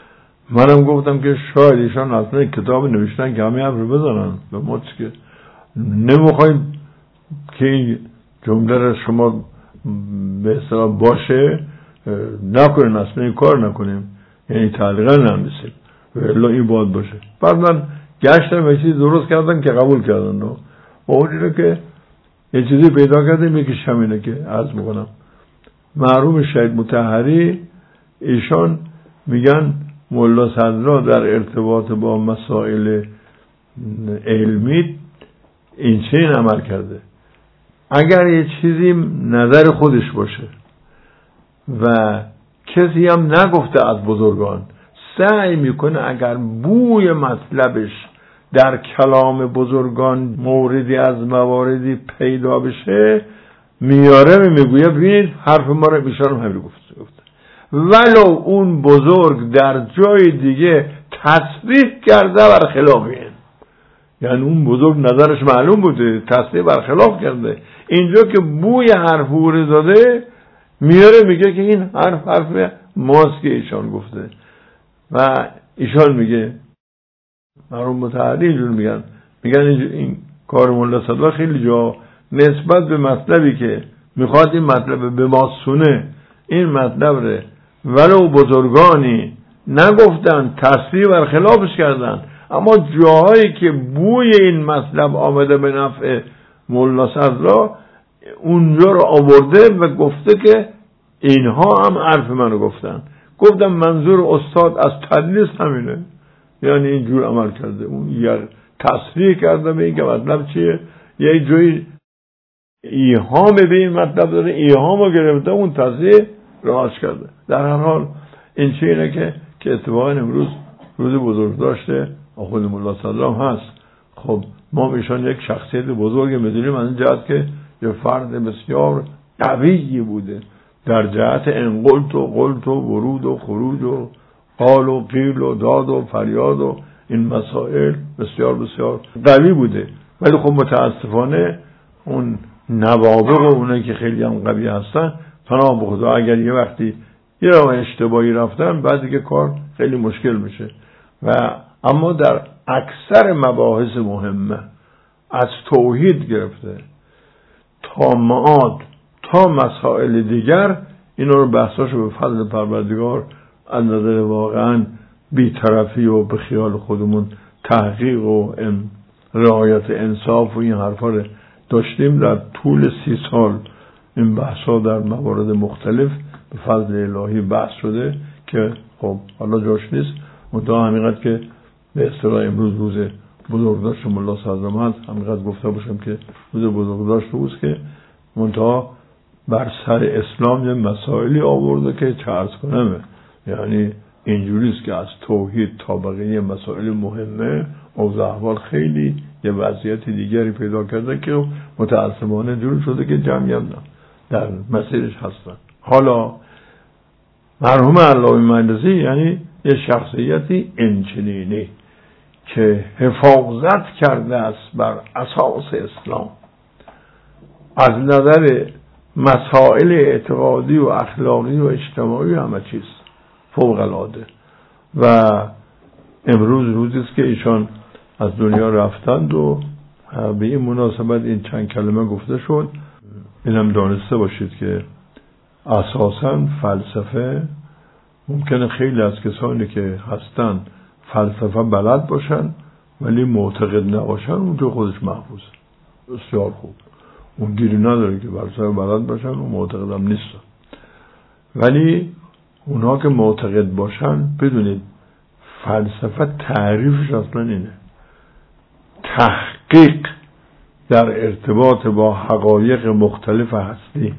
منم گفتم که شاید ایشان اصلا کتاب نوشتن که همه هم رو بزنن به ما که نمیخوایم که این جمله را شما به اصطلاح باشه نکنین، اصلا این کار نکنیم، یعنی تعلیقا نمیسیم الا این باید باشه. بعد من گشتم یه چیزی درست کردن که قبول کردن و اونی رو که یه چیزی پیدا کردیم یکیش همینه که عرض میکنم. مرحوم شهید مطهری ایشان میگن مولا صدرا در ارتباط با مسائل علمی این چنین عمل کرده، اگر یه چیزی نظر خودش باشه و کسی هم نگفته از بزرگان، سعی میکنه اگر بوی مطلبش در کلام بزرگان موردی از مواردی پیدا بشه میاره میگویه ببینید حرف ما رو میشارم همین گفته ولو اون بزرگ در جای دیگه تصریح کرده برخلاف این، یعنی اون بزرگ نظرش معلوم بوده تصریح برخلاف کرده، اینجا که بوی حرف رو داده میاره میگه که این حرف ماست که ایشان گفته. و ایشان میگه مرحوم مطهری اینجور میگن این کار مولا صدرا خیلی جا نسبت به مطلبی که میخواد این مطلب به ما سونه این مطلب ره ولو بزرگانی نگفتن تصریح برخلافش کردن، اما جاهایی که بوی این مطلب آمده به نفع مولا صدرا اونجا رو آورده و گفته که اینها هم حرف منو گفتن. گفتم منظور استاد از تدلیس همینه، یعنی اینجور عمل کرده. اون یه تصریح کرده به این که مطلب چیه، یه جوی ایهام به این مطلب داره، ایهام رو گرفته اون تصریح راست کرده. در هر حال این چیه اینه که اتفاقا امروز روز بزرگ داشته آخوند ملا صدرام هست. خب ما ایشان یک شخصیت بزرگ میدونیم از این جهت که یه فرد بسیار قوی بوده در جهت انقلت و قلت و ورود و خروج و قال و قیل و داد و فریاد و این مسائل بسیار بسیار قوی بوده. ولی خب متاسفانه اون نوابق و اونایی که خیلی هم قوی هستن پناه به خدا اگر یه وقتی یه راه اشتباهی رفتن بعد دیگه کار خیلی مشکل میشه. و اما در اکثر مباحث مهمه از توحید گرفته تا معاد تا مسائل دیگر اینا رو بحثاشو به فضل پروردگار از نظر واقعا بی‌طرفی و به خیال خودمون تحقیق و رعایت انصاف و این حرفا رو داشتیم. در طول 30 سال این بحثا در موارد مختلف به فضل الهی بحث شده که خب حالا جاش نیست. منتها همینقدر که به اصطلاح امروز روز بزرگداشت ملا صدرام هست، همینقدر گفته باشم که روز بزرگداشت روز که منتها بر سر اسلام یه مسائلی آورده که چه عرض کنمه، یعنی اینجوریست که از توحید تا بقیه مسائل مهمه اوضاع احوال خیلی یه وضعیت دیگری پیدا کرده که متاسفانه جور شده که جمعی هم در مسیرش هستن. حالا مرحوم علامه مجلسی یعنی یه شخصیتی انچنینی که حفاظت کرده است بر اساس اسلام از نظر مسائل اعتقادی و اخلاقی و اجتماعی همه چیز فوق العاده. و امروز روزی است که ایشان از دنیا رفتند و به این مناسبت این چند کلمه گفته شد. اینم دانسته باشید که اساساً فلسفه ممکنه خیلی از کسانی که هستن فلسفه بلد باشن ولی معتقد نباشن، اونجا خودش محفوظه. بسیار خوب، اون گیری نداره که فلسفه بلد باشن و معتقد هم نیستن. ولی اونها که معتقد باشن بدونید فلسفه تعریفش اصلا اینه: تحقیق در ارتباط با حقایق مختلف هستی،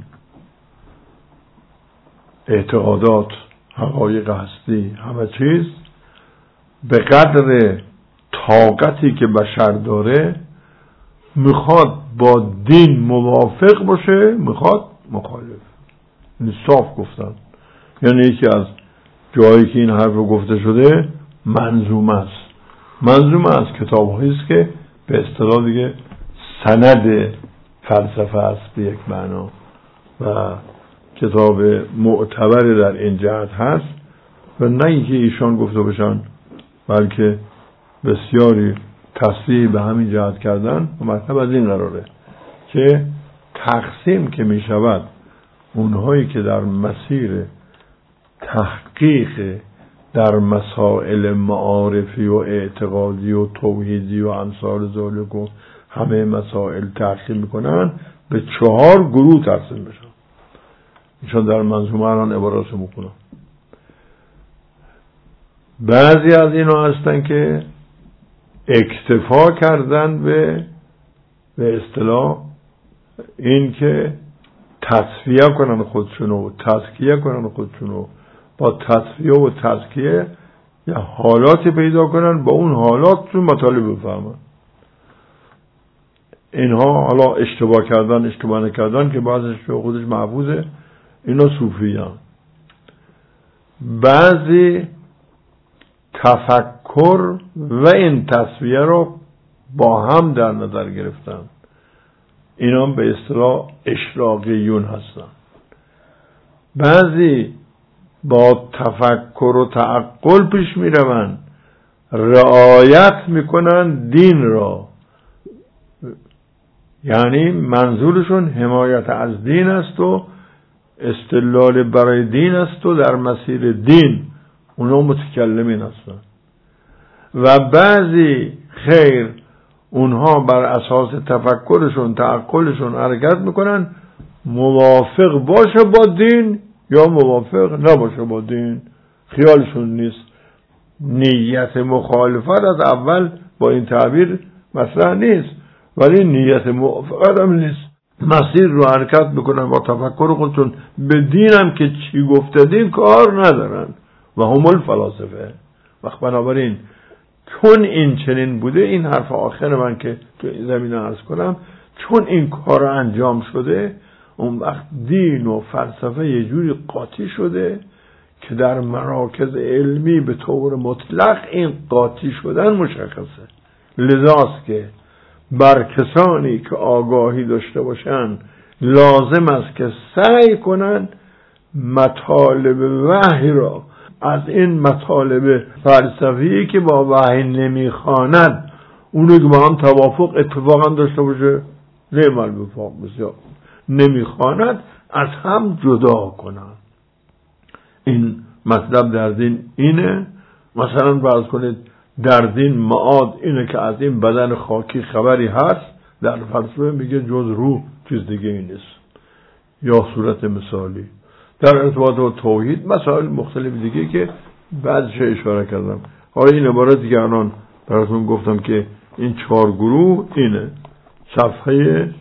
اعتقادات، حقایق هستی، همه چیز به قدر طاقتی که بشر داره میخواد با دین موافق باشه، میخواد مخالف. صاف گفتن. یعنی یکی از جایی که این حرف گفته شده منظومه است. منظومه از کتاب‌هایی است که به اصطلاح دیگه سند فلسفه است به یک معنا و کتاب معتبر در این جهت هست و نه اینکه ایشان گفته باشن بلکه بسیاری تصریح به همین جهت کردن. و مطلب از این قراره که تقسیم که می شود اونهایی که در مسیر تحقیق در مسائل معارفی و اعتقادی و توحیدی و امثال ذالک و همه مسائل تحقیق میکنن به 4 گروه تقسیم بشن. ایشان در منظومه الان عباراتو میکنن. بعضی از اینا هستن که اکتفا کردن به اصطلاح این که تصفیه کنن خودشونو، تزکیه کنن خودشونو، با تصفیه و تزکیه یا حالاتی پیدا کنن، با اون حالات رو مطالب بفهمن. اینها حالا اشتباه کردن اشتباه نکردن که بعضش به خودش محفوظه، اینا صوفیان. بعضی تفکر و این تصفیه رو با هم در نظر گرفتن، اینا به اصطلاح اشراقیون هستن. بعضی با تفکر و تعقل پیش می روند، رعایت میکنن دین را، یعنی منظورشون حمایت از دین است و استدلال برای دین است و در مسیر دین اونا متکلمین هستن. و بعضی خیر اونها بر اساس تفکرشون تعقلشون حرکت میکنن، موافق باشه با دین یا موافق نباشه با دین، خیالشون نیست. نیت مخالفت از اول با این تعبیر مطرح نیست، ولی نیت موافقت هم نیست. مسیر رو حرکت میکنن با تفکر خودشون، به دینم که چی گفته دین کار ندارن و هم الفلاسفه. وقت بنابراین چون این چنین بوده، این حرف آخر من که تو این زمینه عرض کنم، چون این کار انجام شده، اون وقت دین و فلسفه یه جوری قاطی شده که در مراکز علمی به طور مطلق این قاطی شدن مشخصه. لذاست که بر کسانی که آگاهی داشته باشن لازم است که سعی کنن مطالب وحی را از این مطالب فلسفی که با وحی نمیخواند، اونو که با هم توافق اتفاقا داشته باشه، نعمل بفاق بسیار نمیخواند، از هم جدا کنن. این مطلب در دین اینه. مثلا فرض کنید در دین معاد اینه که از این بدن خاکی خبری هست، در فلسفه میگه جز روح چیز دیگه ای نیست. یا صورت مثالی در ارتباط با توحید مسائل مختلف دیگه که بعدش اشاره کردم. حالا این عبارتی که الان براتون گفتم که این 4 گروه اینه، صفحه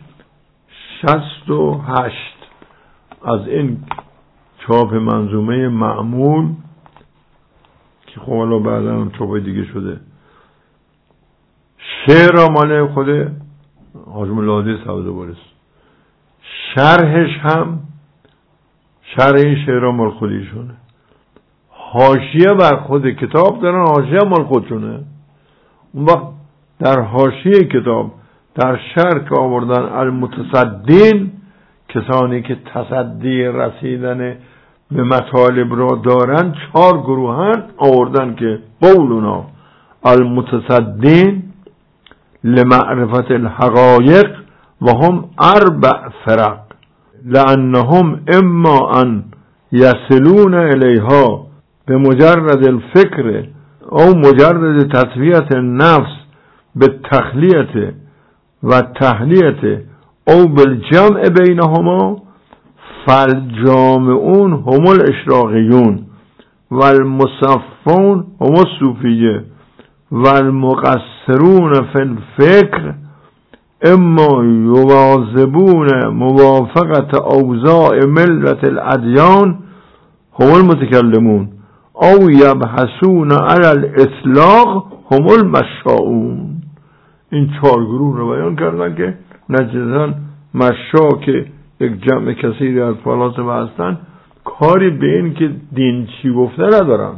68 از این چاپ منظومه معمول که خب حالا بعدا چاپ دیگه شده. شعر مال خود حاج مولادی سبزواری است، شرحش هم شرح این شعر مال خودشونه، حاشیه بر خود کتاب دارن، حاشیه مال خودشونه. اون وقت در حاشیه کتاب در شرح که آوردن المتصدین، کسانی که تصدی رسیدن به مطالب را دارن، 4 گروهن، آوردن که قولنا المتصدین لمعرفت الحقایق و هم 4 فرق لأنهم اما ان یصلون الیها به مجرد الفکر او مجرد تسویت النفس به تخلیت و تحلیت او بالجمع بینهما، فالجامعون هم الاشراقیون و المصفون هم الصوفیه و المقصرون فی الفکر اما یواظبون موافقت اوضاع ملت الادیان هم المتکلمون او یبحثون علی الاطلاق هم المشاؤون. این 4 گروه رو بیان کردن که نتیجتاً مشا که یک جمع کثیری از فلاسفه هستن، کاری به این که دین چی گفته ندارن،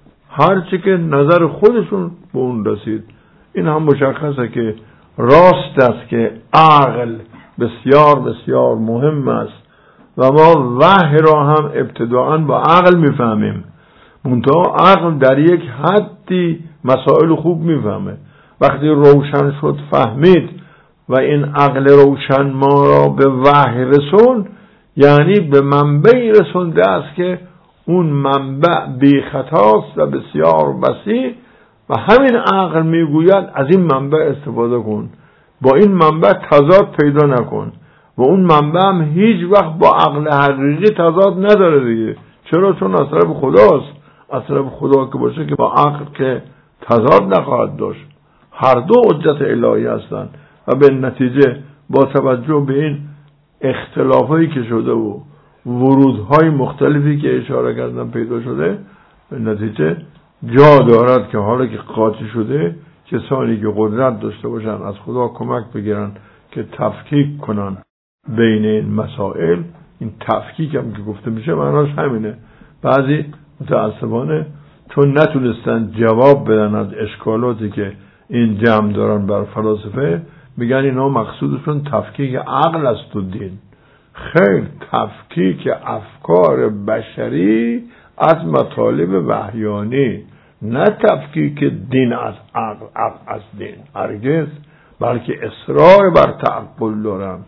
هرچی که نظر خودشون به اون رسید. این هم مشخصه که راست است که عقل بسیار بسیار مهم است و ما وحی را هم ابتداءً با عقل میفهمیم، منتها عقل در یک حدی مسائل خوب میفهمه. وقتی روشن شد فهمید و این عقل روشن ما را به وحی رسون، یعنی به منبعی رسونده است که اون منبع بی خطاست و بسیار وسیع، و همین عقل میگوید از این منبع استفاده کن، با این منبع تضاد پیدا نکن، و اون منبع هم هیچ وقت با عقل حقیقی تضاد نداره دیگه. چرا؟ چون از طرف خداست. از طرف خدا که باشه که با عقل که تضاد نخواهد داشت، هر دو حجت الهی هستند و به نتیجه با توجه به این اختلافایی که شده و ورودهای مختلفی که اشاره کردم پیدا شده، به نتیجه جا دارد که حالا که قاطی شده، کسانی که قدرت داشته باشن از خدا کمک بگیرن که تفکیک کنن بین این مسائل. این تفکیک هم که گفته میشه معناش همینه. بعضی متاسفانه چون نتونستن جواب بدن از اشکالاتی که این جمع دارن بر فلاسفه، میگن اینا مقصودشون تفکیک عقل است و دین. خیر، تفکیک افکار بشری از مطالب وحیانی، نه تفکیک دین از عقل از دین، هرگز، بلکه اصرار بر تعقل دارن،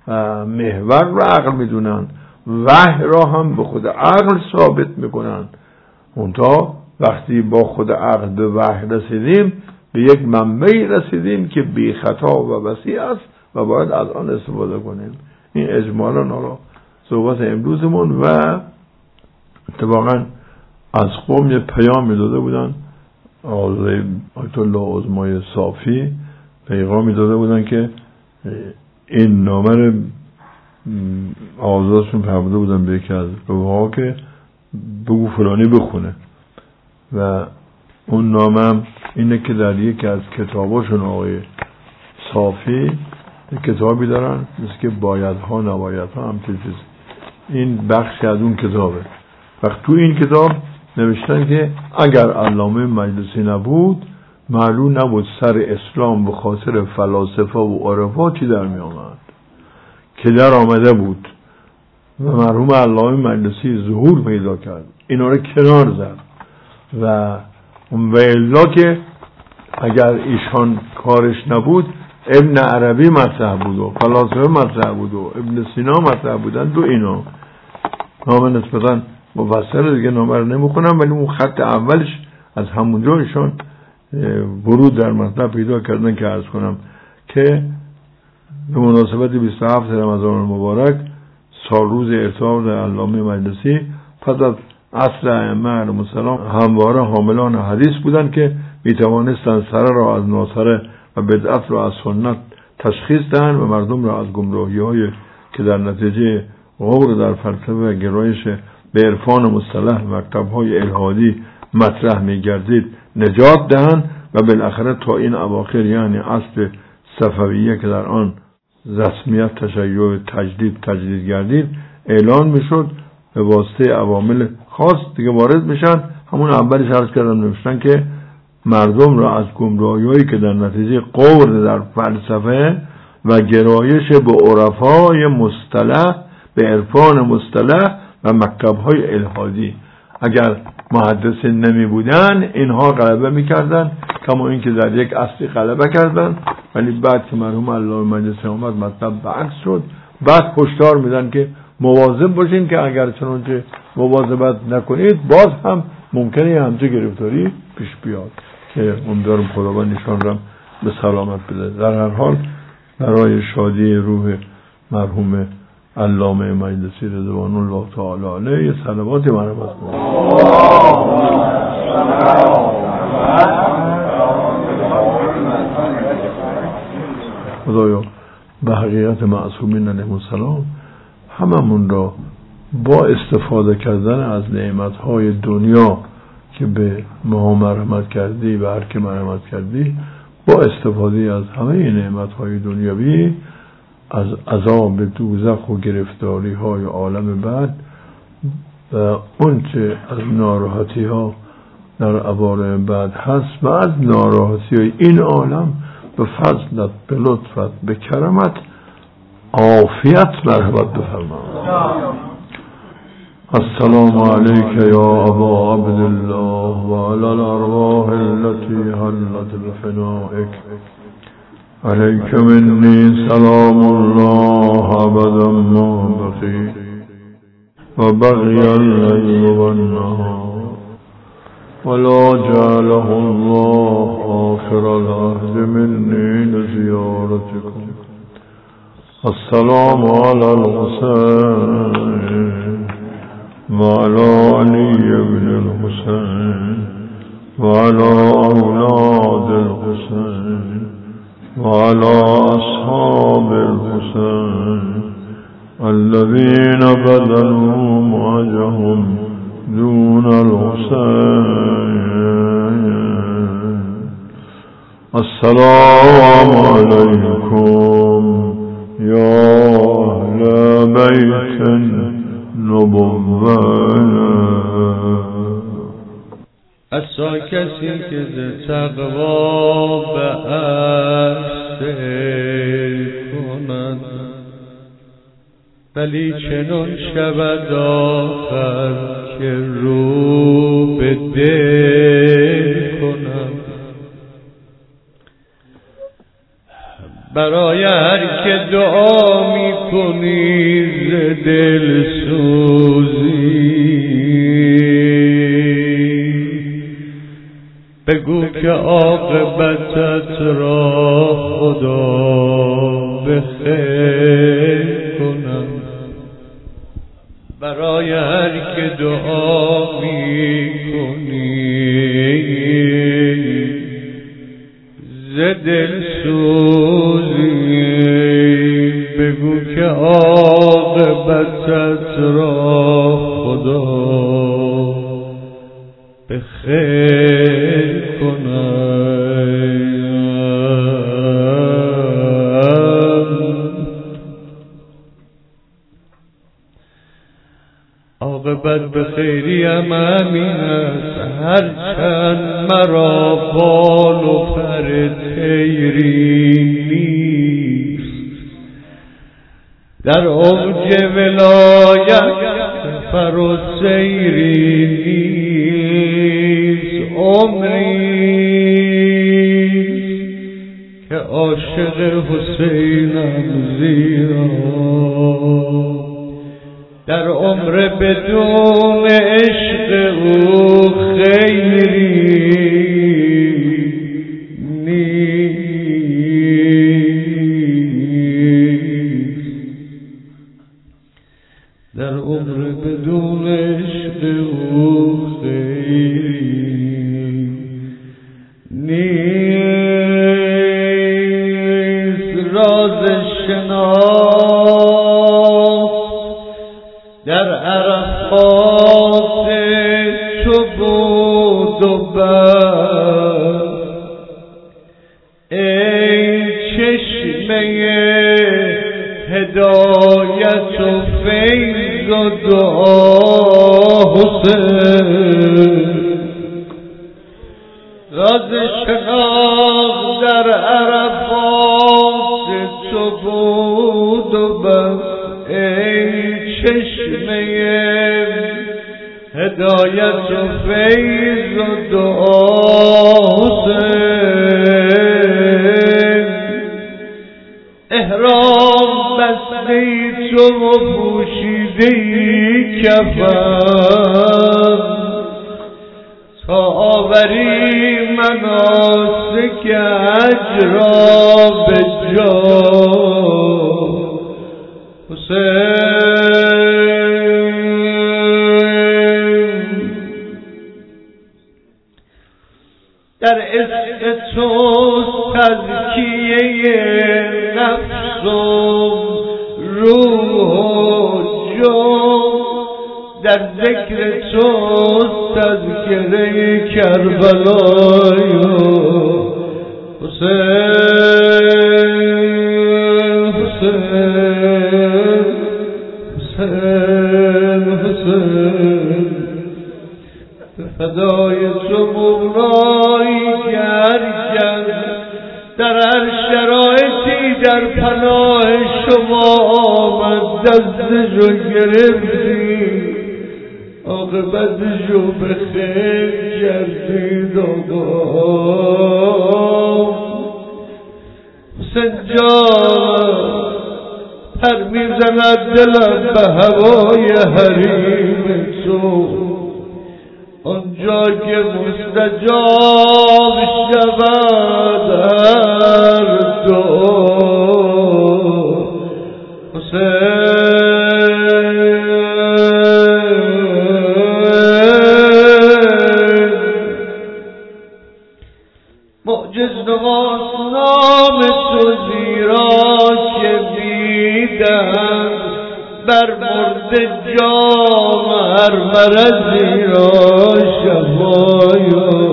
محور رو عقل میدونن، وحی را هم به خود عقل ثابت میکنن. اونتا وقتی با خود عقل به وحی رسیدیم، به یک منبعی رسیدیم که بی خطا و وسیع است و باید از آن استفاده کنیم. این اجمالا حالا صحبت امروزمون. و اتفاقا از قوم یه پیام داده بودن، آیت الله عظمای صافی پیغامی داده بودن که این نامه رو آزادشون فرموده بودن به یکی از رفقا که بگو فلانی بخونه. و اون نامه اینه که در یکی از کتاباشون آقای صافی یک کتابی دارن مثل که بایدها نبایدها هم چیز، این بخشی از اون کتابه. وقت تو این کتاب نوشتن که اگر علامه مجلسی نبود معلوم نبود سر اسلام به خاطر فلاسفه و عرفا چی در می آمد که در آمده بود و مرحوم علامه مجلسی ظهور پیدا کرد، اینا رو کنار زد. و الا که اگر ایشان کارش نبود ابن عربی مطرح بود و فلاسفه مطرح بود و ابن سینا مطرح بودن. دو اینا نامه نسبتا مفصل دیگه نامه رو نمیخونم، ولی اون خط اولش از همونجا ایشان ورود در مطلب پیدا کردن که عرض کنم که به مناسبت 27 رمضان مبارک سال روز ارتباط علامه مجلسی پس از عصر ائمه علیهم السلام همواره حاملان حدیث بودند که میتوانستند سره را از ناسره و بدعت را از سنت تشخیص دهند و مردم را از گمراهی‌های که در نتیجه غور در فلسفه و گرایش به عرفان مصطلح مکتب‌های الحادی مطرح می‌گردید نجات دهند و بالاخره تا این اواخر یعنی عصر صفویه که در آن رسمیت تشیع تجدید گردید اعلان میشد به واسطه عوامل خاص دیگه وارد میشن. همون اولش عرض کردم نوشتن که مردم را از گمراهی‌هایی که در نتیجه غور در فلسفه و گرایش به عرفای مصطلح به عرفان مصطلح و مکتب‌های الحادی، اگر محدثین نمی بودن اینها غلبه میکردن کما اینکه در یک اصلی غلبه کردن، ولی بعد که مرحوم علامه مجلسی آمد مطلب برعکس شد. بعد هشدار میدن که مواظب باشین که اگر چنانچه مواظبت نکنید باز هم ممکنه همچه گرفتاری پیش بیاد که امیدوارم خداوند ایشان را به سلامت بده. در هر حال برای شادی روح مرحوم علامه مجلسی رضوان الله تعالی علیه صلوات مرحمت کنید. خدایا به حقیقت معصومین علیهم السلام هممون را با استفاده کردن از نعمتهای دنیا که به ما مرحمت کردی و هر که مرحمت کردی، با استفاده از همه نعمتهای دنیوی از عذاب دوزخ و گرفتاری های عالم بعد و اونچه از ناراحتی ها در عوالم بعد هست و از ناراحتی های این عالم به فضلت، به لطفت، به کرمت عافیت مرحمت بفرما. السلام علیک یا ابا عبدالله و علی الارواح التي حلت بفنائک علیک منی سلام الله ابدا ما بقی و بقی اللیل و النهار ولا جعله الله آخر العهد منی لزیارتکم. السلام علی الحسین و علی علی ابن الحسین و علی اولاد الحسین و علی اصحاب الحسین الذين بذلوا معجهم دون الحسين. السلام علیکم یا اهل بیت النبوة. اصلا کسی که ز تقوا به سیر کند ولی چنان شود آخر که رو به دل کند. برای هر که دعا می کنی ز دل سوزی بگو که عاقبتت را خدا به خیر کنم. برای هر که دعا می کنی ز دل سوزی، بگو که عاقبتت را خدا به خیر کنم. عاقبت به خیری همین است، هرچند مرا بال و پر طیری نیست. در اوج ولایت سفر و سیری نیست. عمری که عاشق حسینم، زیرا در عمر بدون عشق او خیری نیست. در عمر بدون عشق او خیری نیست. راز در عرفات تو بود و بس، ای چشمه هدایت و فیض و دعا حسین. راز شناخت در عرفات تو بود و بس، ای چشمه هدایت و فیض و دعا حسین. احرام بستی تو و پوشیدی کفن، تا آوری مناسک حج را به جا حسین. در عشق تو تزکیه نفس و روح و جان، در ذکر تو تذکره کربلای حسین. حسین حسین حسین فدای تو مولایی که هرگز در هر شرایطی در پناه شما آمد، دستشو گرفتی، عاقبتشو به خیر کردید. آقا حسین جان، پر میزند دلم به هوای حریم تو، آنجا که مستجاب شود هر دعا حسین. معجز نماز نام تو، زیرا که میدهد بر مرد جام هر مرضی را شفای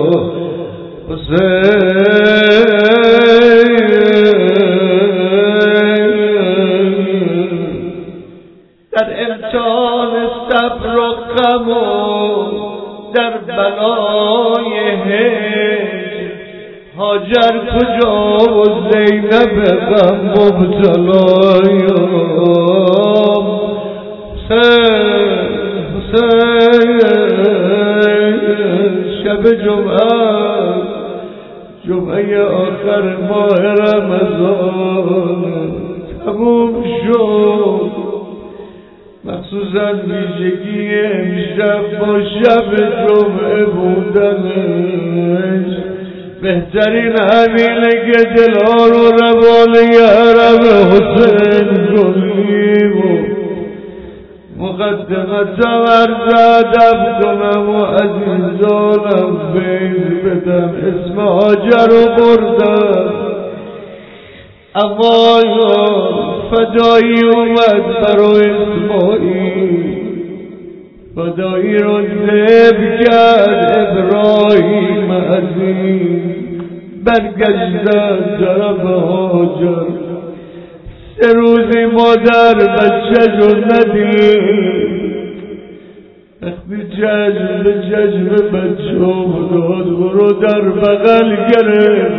حسین. در امتحان صبر و غم و در بلای هجر، هاجر کجا و زینب غم مبتلای شب جمعه آخر ماه رمضان تموم شد، مخصوصا ویژگی امشب با شب جمعه بودنش. بهترین حمیله که دلار و روانه عرب حسین کنیم و مقدمت ورز ادب کنم و عزیزانم فیض بدم اسم هاجر رو بردم اما فدایی اومد برای اسماعیل فدایی رو زب کرد ابراهیم عزیز برگشتن طرف هاجر 3 روزی مادر بچه جو ندید اخبی ججم به ججم بچه داد برو در بغل گرفت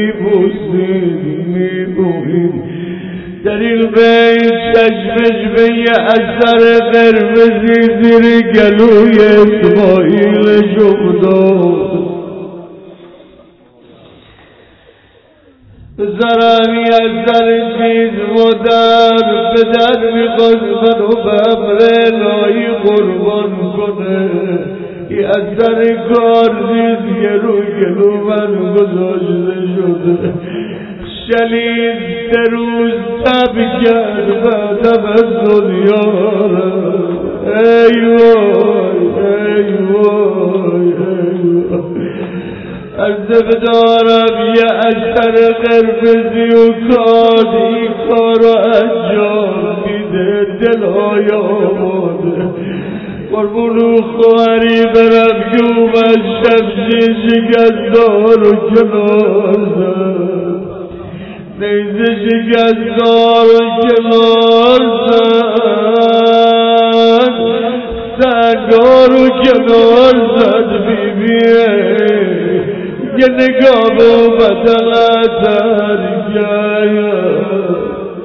میبوسید در این بین چشمش به یه اثر قرمزی زیر گلوی اسماعیل شفتاد زرانی از در چیز مادر پدر میخواست منو به امر الهی قربان کنه ای از در کار زید گلو من گذاشته شده شلید 3 روز تب کرد بعدم از دنیا ای وای عرض بدارم یه اثر قرمزی و کاد این کارو انجام میده دلهای آماده قربونو خواهری برم یوم از شمشی شکستار و کنار زد نیزه شکستار و کنار زد سنگار و کنار زد بیبیه یه نگاه به بدلتر گایا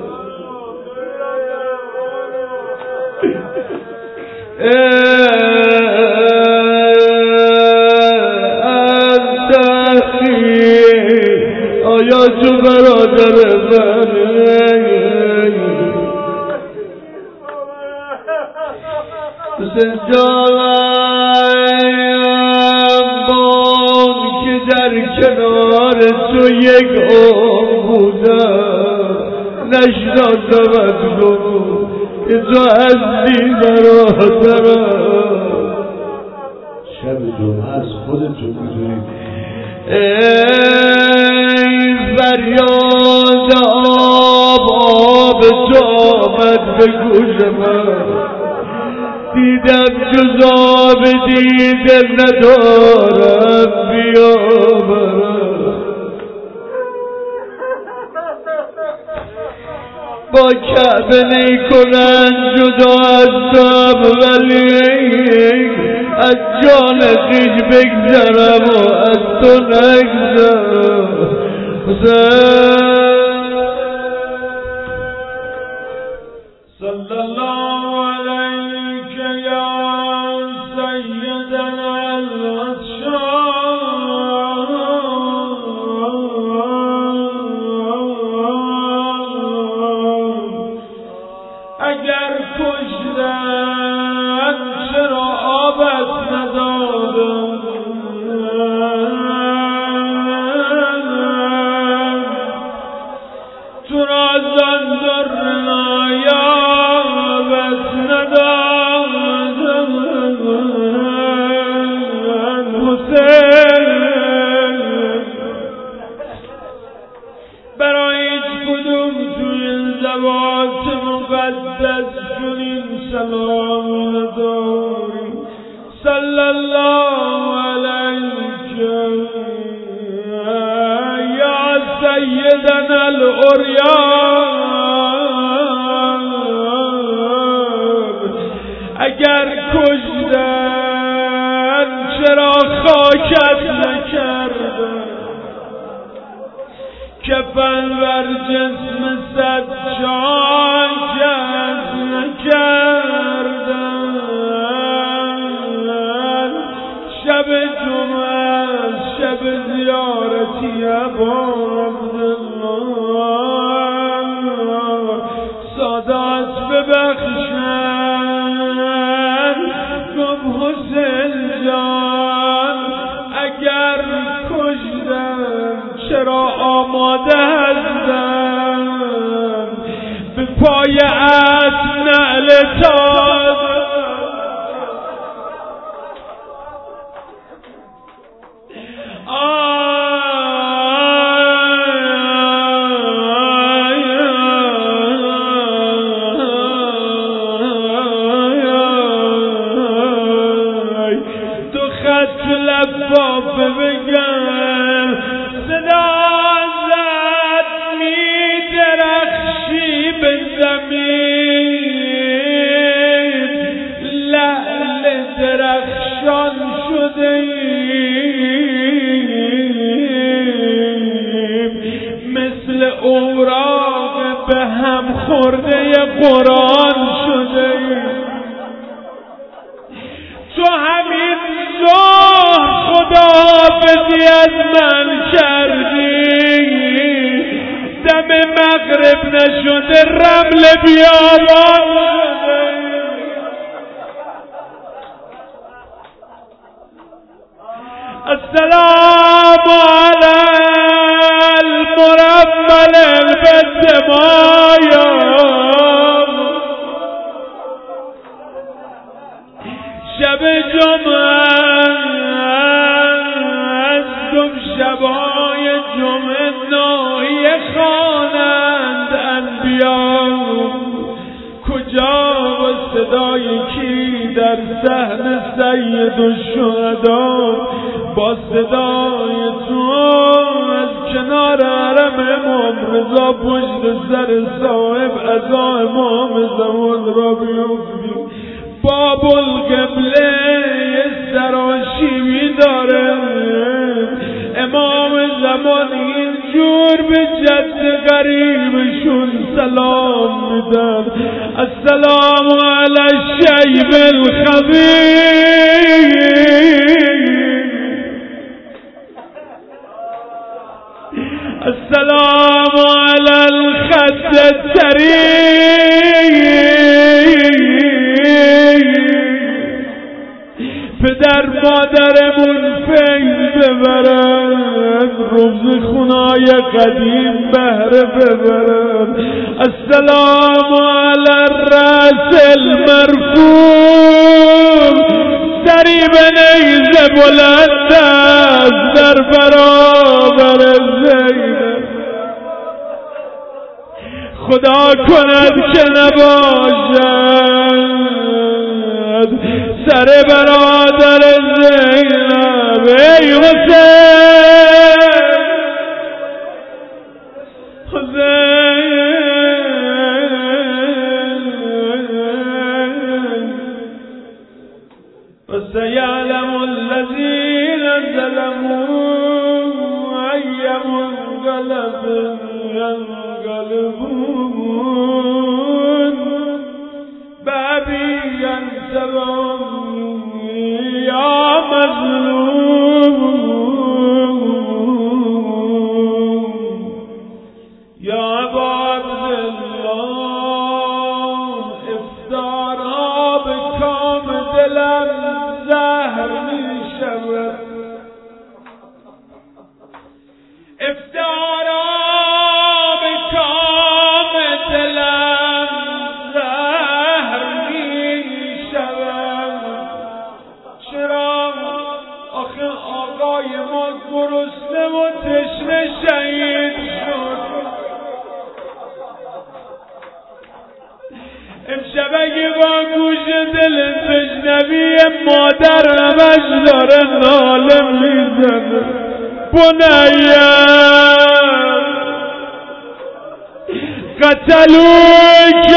آیا تو برادر من در کنار تو یک بودم نشناسمت کنم که تو هستی برادرم شب جمعه از خودتون میدونید ای فریاد آب تو آمد به گوش من دیدم جز آب دیده ندارم بیاورم با کعبه نیکنن جدا هستم ولی از جان خویش بگذرم و از تو نگذرم صلی الله علیک یا سیدنا العطشان اگر کشتن چرا آبت ندادم تو را زندر نایابت ندادم حسین برای هیچ کدوم تو این زبات مقدس چنین سلام نداری صلی الله علیک یا سیدنا الاریان اگر کشتن چرا خاکت نکردن کفن بر جسم سجاد نکردن شب جمعه شب زیارتی ابا عبدالله سادات ببخشن گم حسین جان اگر کشتن پای اسب نعل تازه تو خط لفاف بگم صدا زد می درخشی به زمین لعل درخشان شده ایم مثل اوراق به هم خورده قرآن شده ایم تو همین ظهر خداحافظی از من کردی دم مغرب نشده رمل بیابان شده السلام علی المرمل بالدمایم شب جمعه از شبهای جمعه ناهی خوانند انبیا کجا و صدای کی در صحن سید الشهدا با صدای تو از کنار حرم امام رضا پشت سر صاحب عزا امام زمان را بیفتی باب القبله سراشیبی داره امام زمان اینجور به جد غریبشون سلام میدن السلام علی الشیب الخبیر السلام علی الخد الطریق پدر مادرمون فیض ببرن رمز خونای قدیم بهره ببرن السلام علی الرأس المرفوع سری به نیزه بلند است در برابر زینب خدا کند که نباشد سر برادر زینب ای حسین وسيعلم الذين ظلموا أي منقلب ينقلبون بأبي ينتبهون يا مظلوم يا أبا عبد الله افتارها بكام دلم زهر میشود افتارها بکام دلم زهر میشود چرا آخه آقای ما گرسنه و تشنه شهید شد امشب اگه با گوش دل تشنوی مادر همش داره ناله میزنه بنیم قتلوک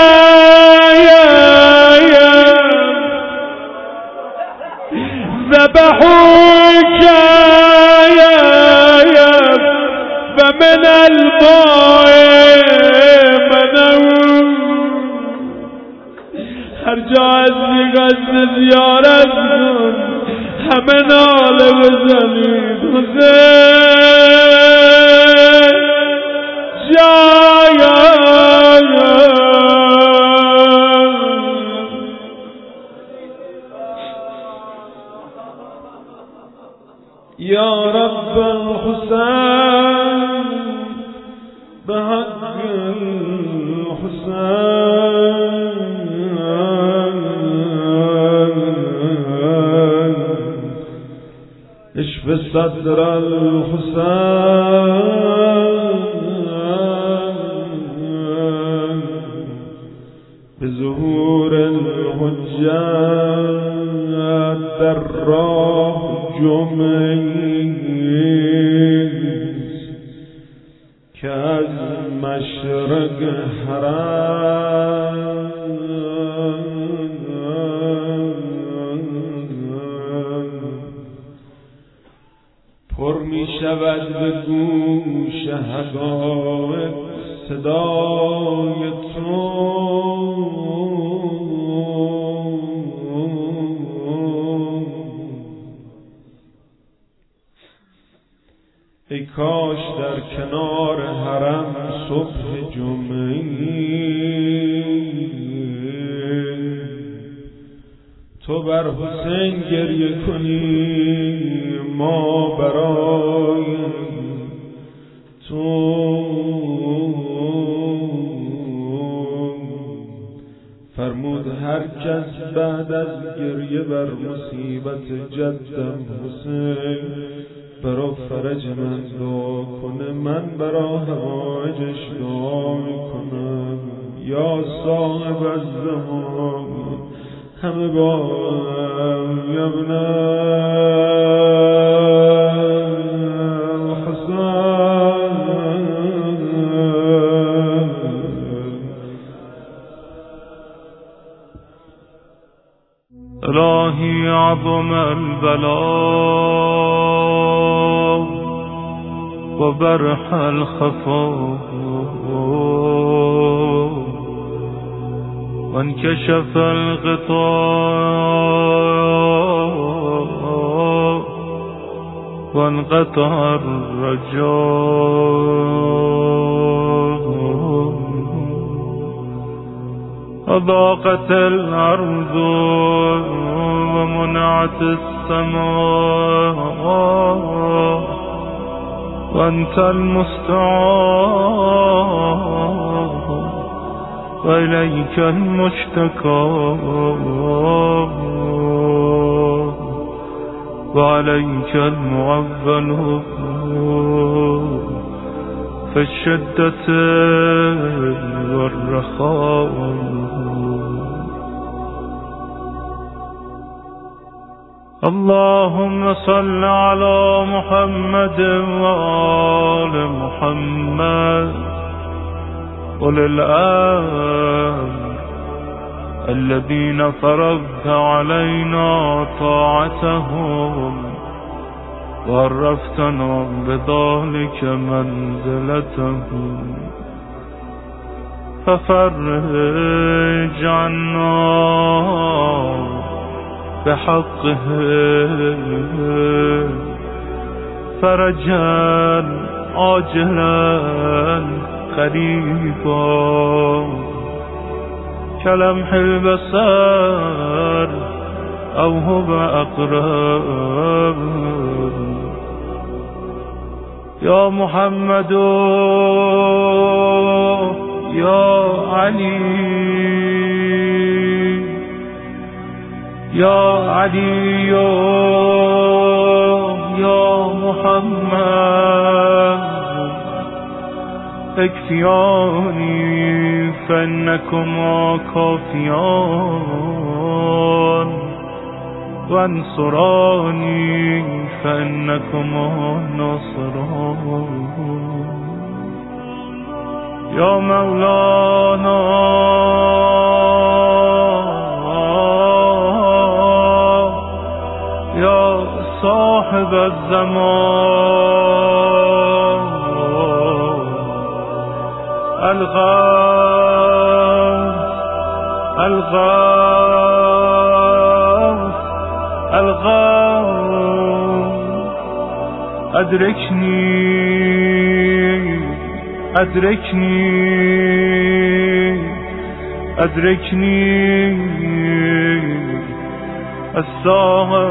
ذبحوک و من الماء منعون هر جا از قصد زیارت کن همه ناله بزنید حسین جایم یا رب الحسین به حق اشف صدر الحسين بظهور الحجت در راه جمعیست که از مشرق حرم پر می شود به گوش حقایق صدای تو. ای کاش در کنار حرم صبح جمعی تو بر حسین گریه کنی، ما برای تو. فرمود هر کس بعد از گریه بر مصیبت جدم حسین برا فرج من دعا کنه، من برا حوایجش دعا میکنم. یا صاحب الزمان همه با هم ابن حسین. الهی عظم البلاء و برح الخفا وانكشف الغطاء وانقطع الرجاء وضاقت الأرض ومنعت السماء وأنت المستعان وإليك المشتكى وعليك المعول في الشدة والرخاء. اللهم صل على محمد وآل محمد أولي الأمر الذين فرضت علينا طاعتهم وعرفتنا بذلك منزلتهم، ففرج عنا بحقه فرجا عاجلا قريبا كلمح البصر أو هو أقرب. يا محمد يا علي يا علي يا محمد اكفياني فإنكما كافيان وانصراني فإنكما ناصران. يا مولانا يا صاحب الزمان الغوث الغوث الغوث أدركني أدركني أدركني الساعة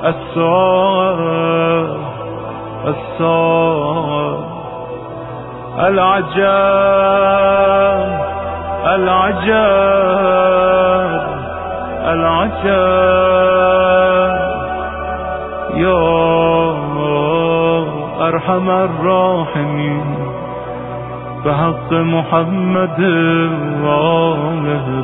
الساعة الساعة العجب العجب العجب يا ارحم الراحمين بحق محمد وآله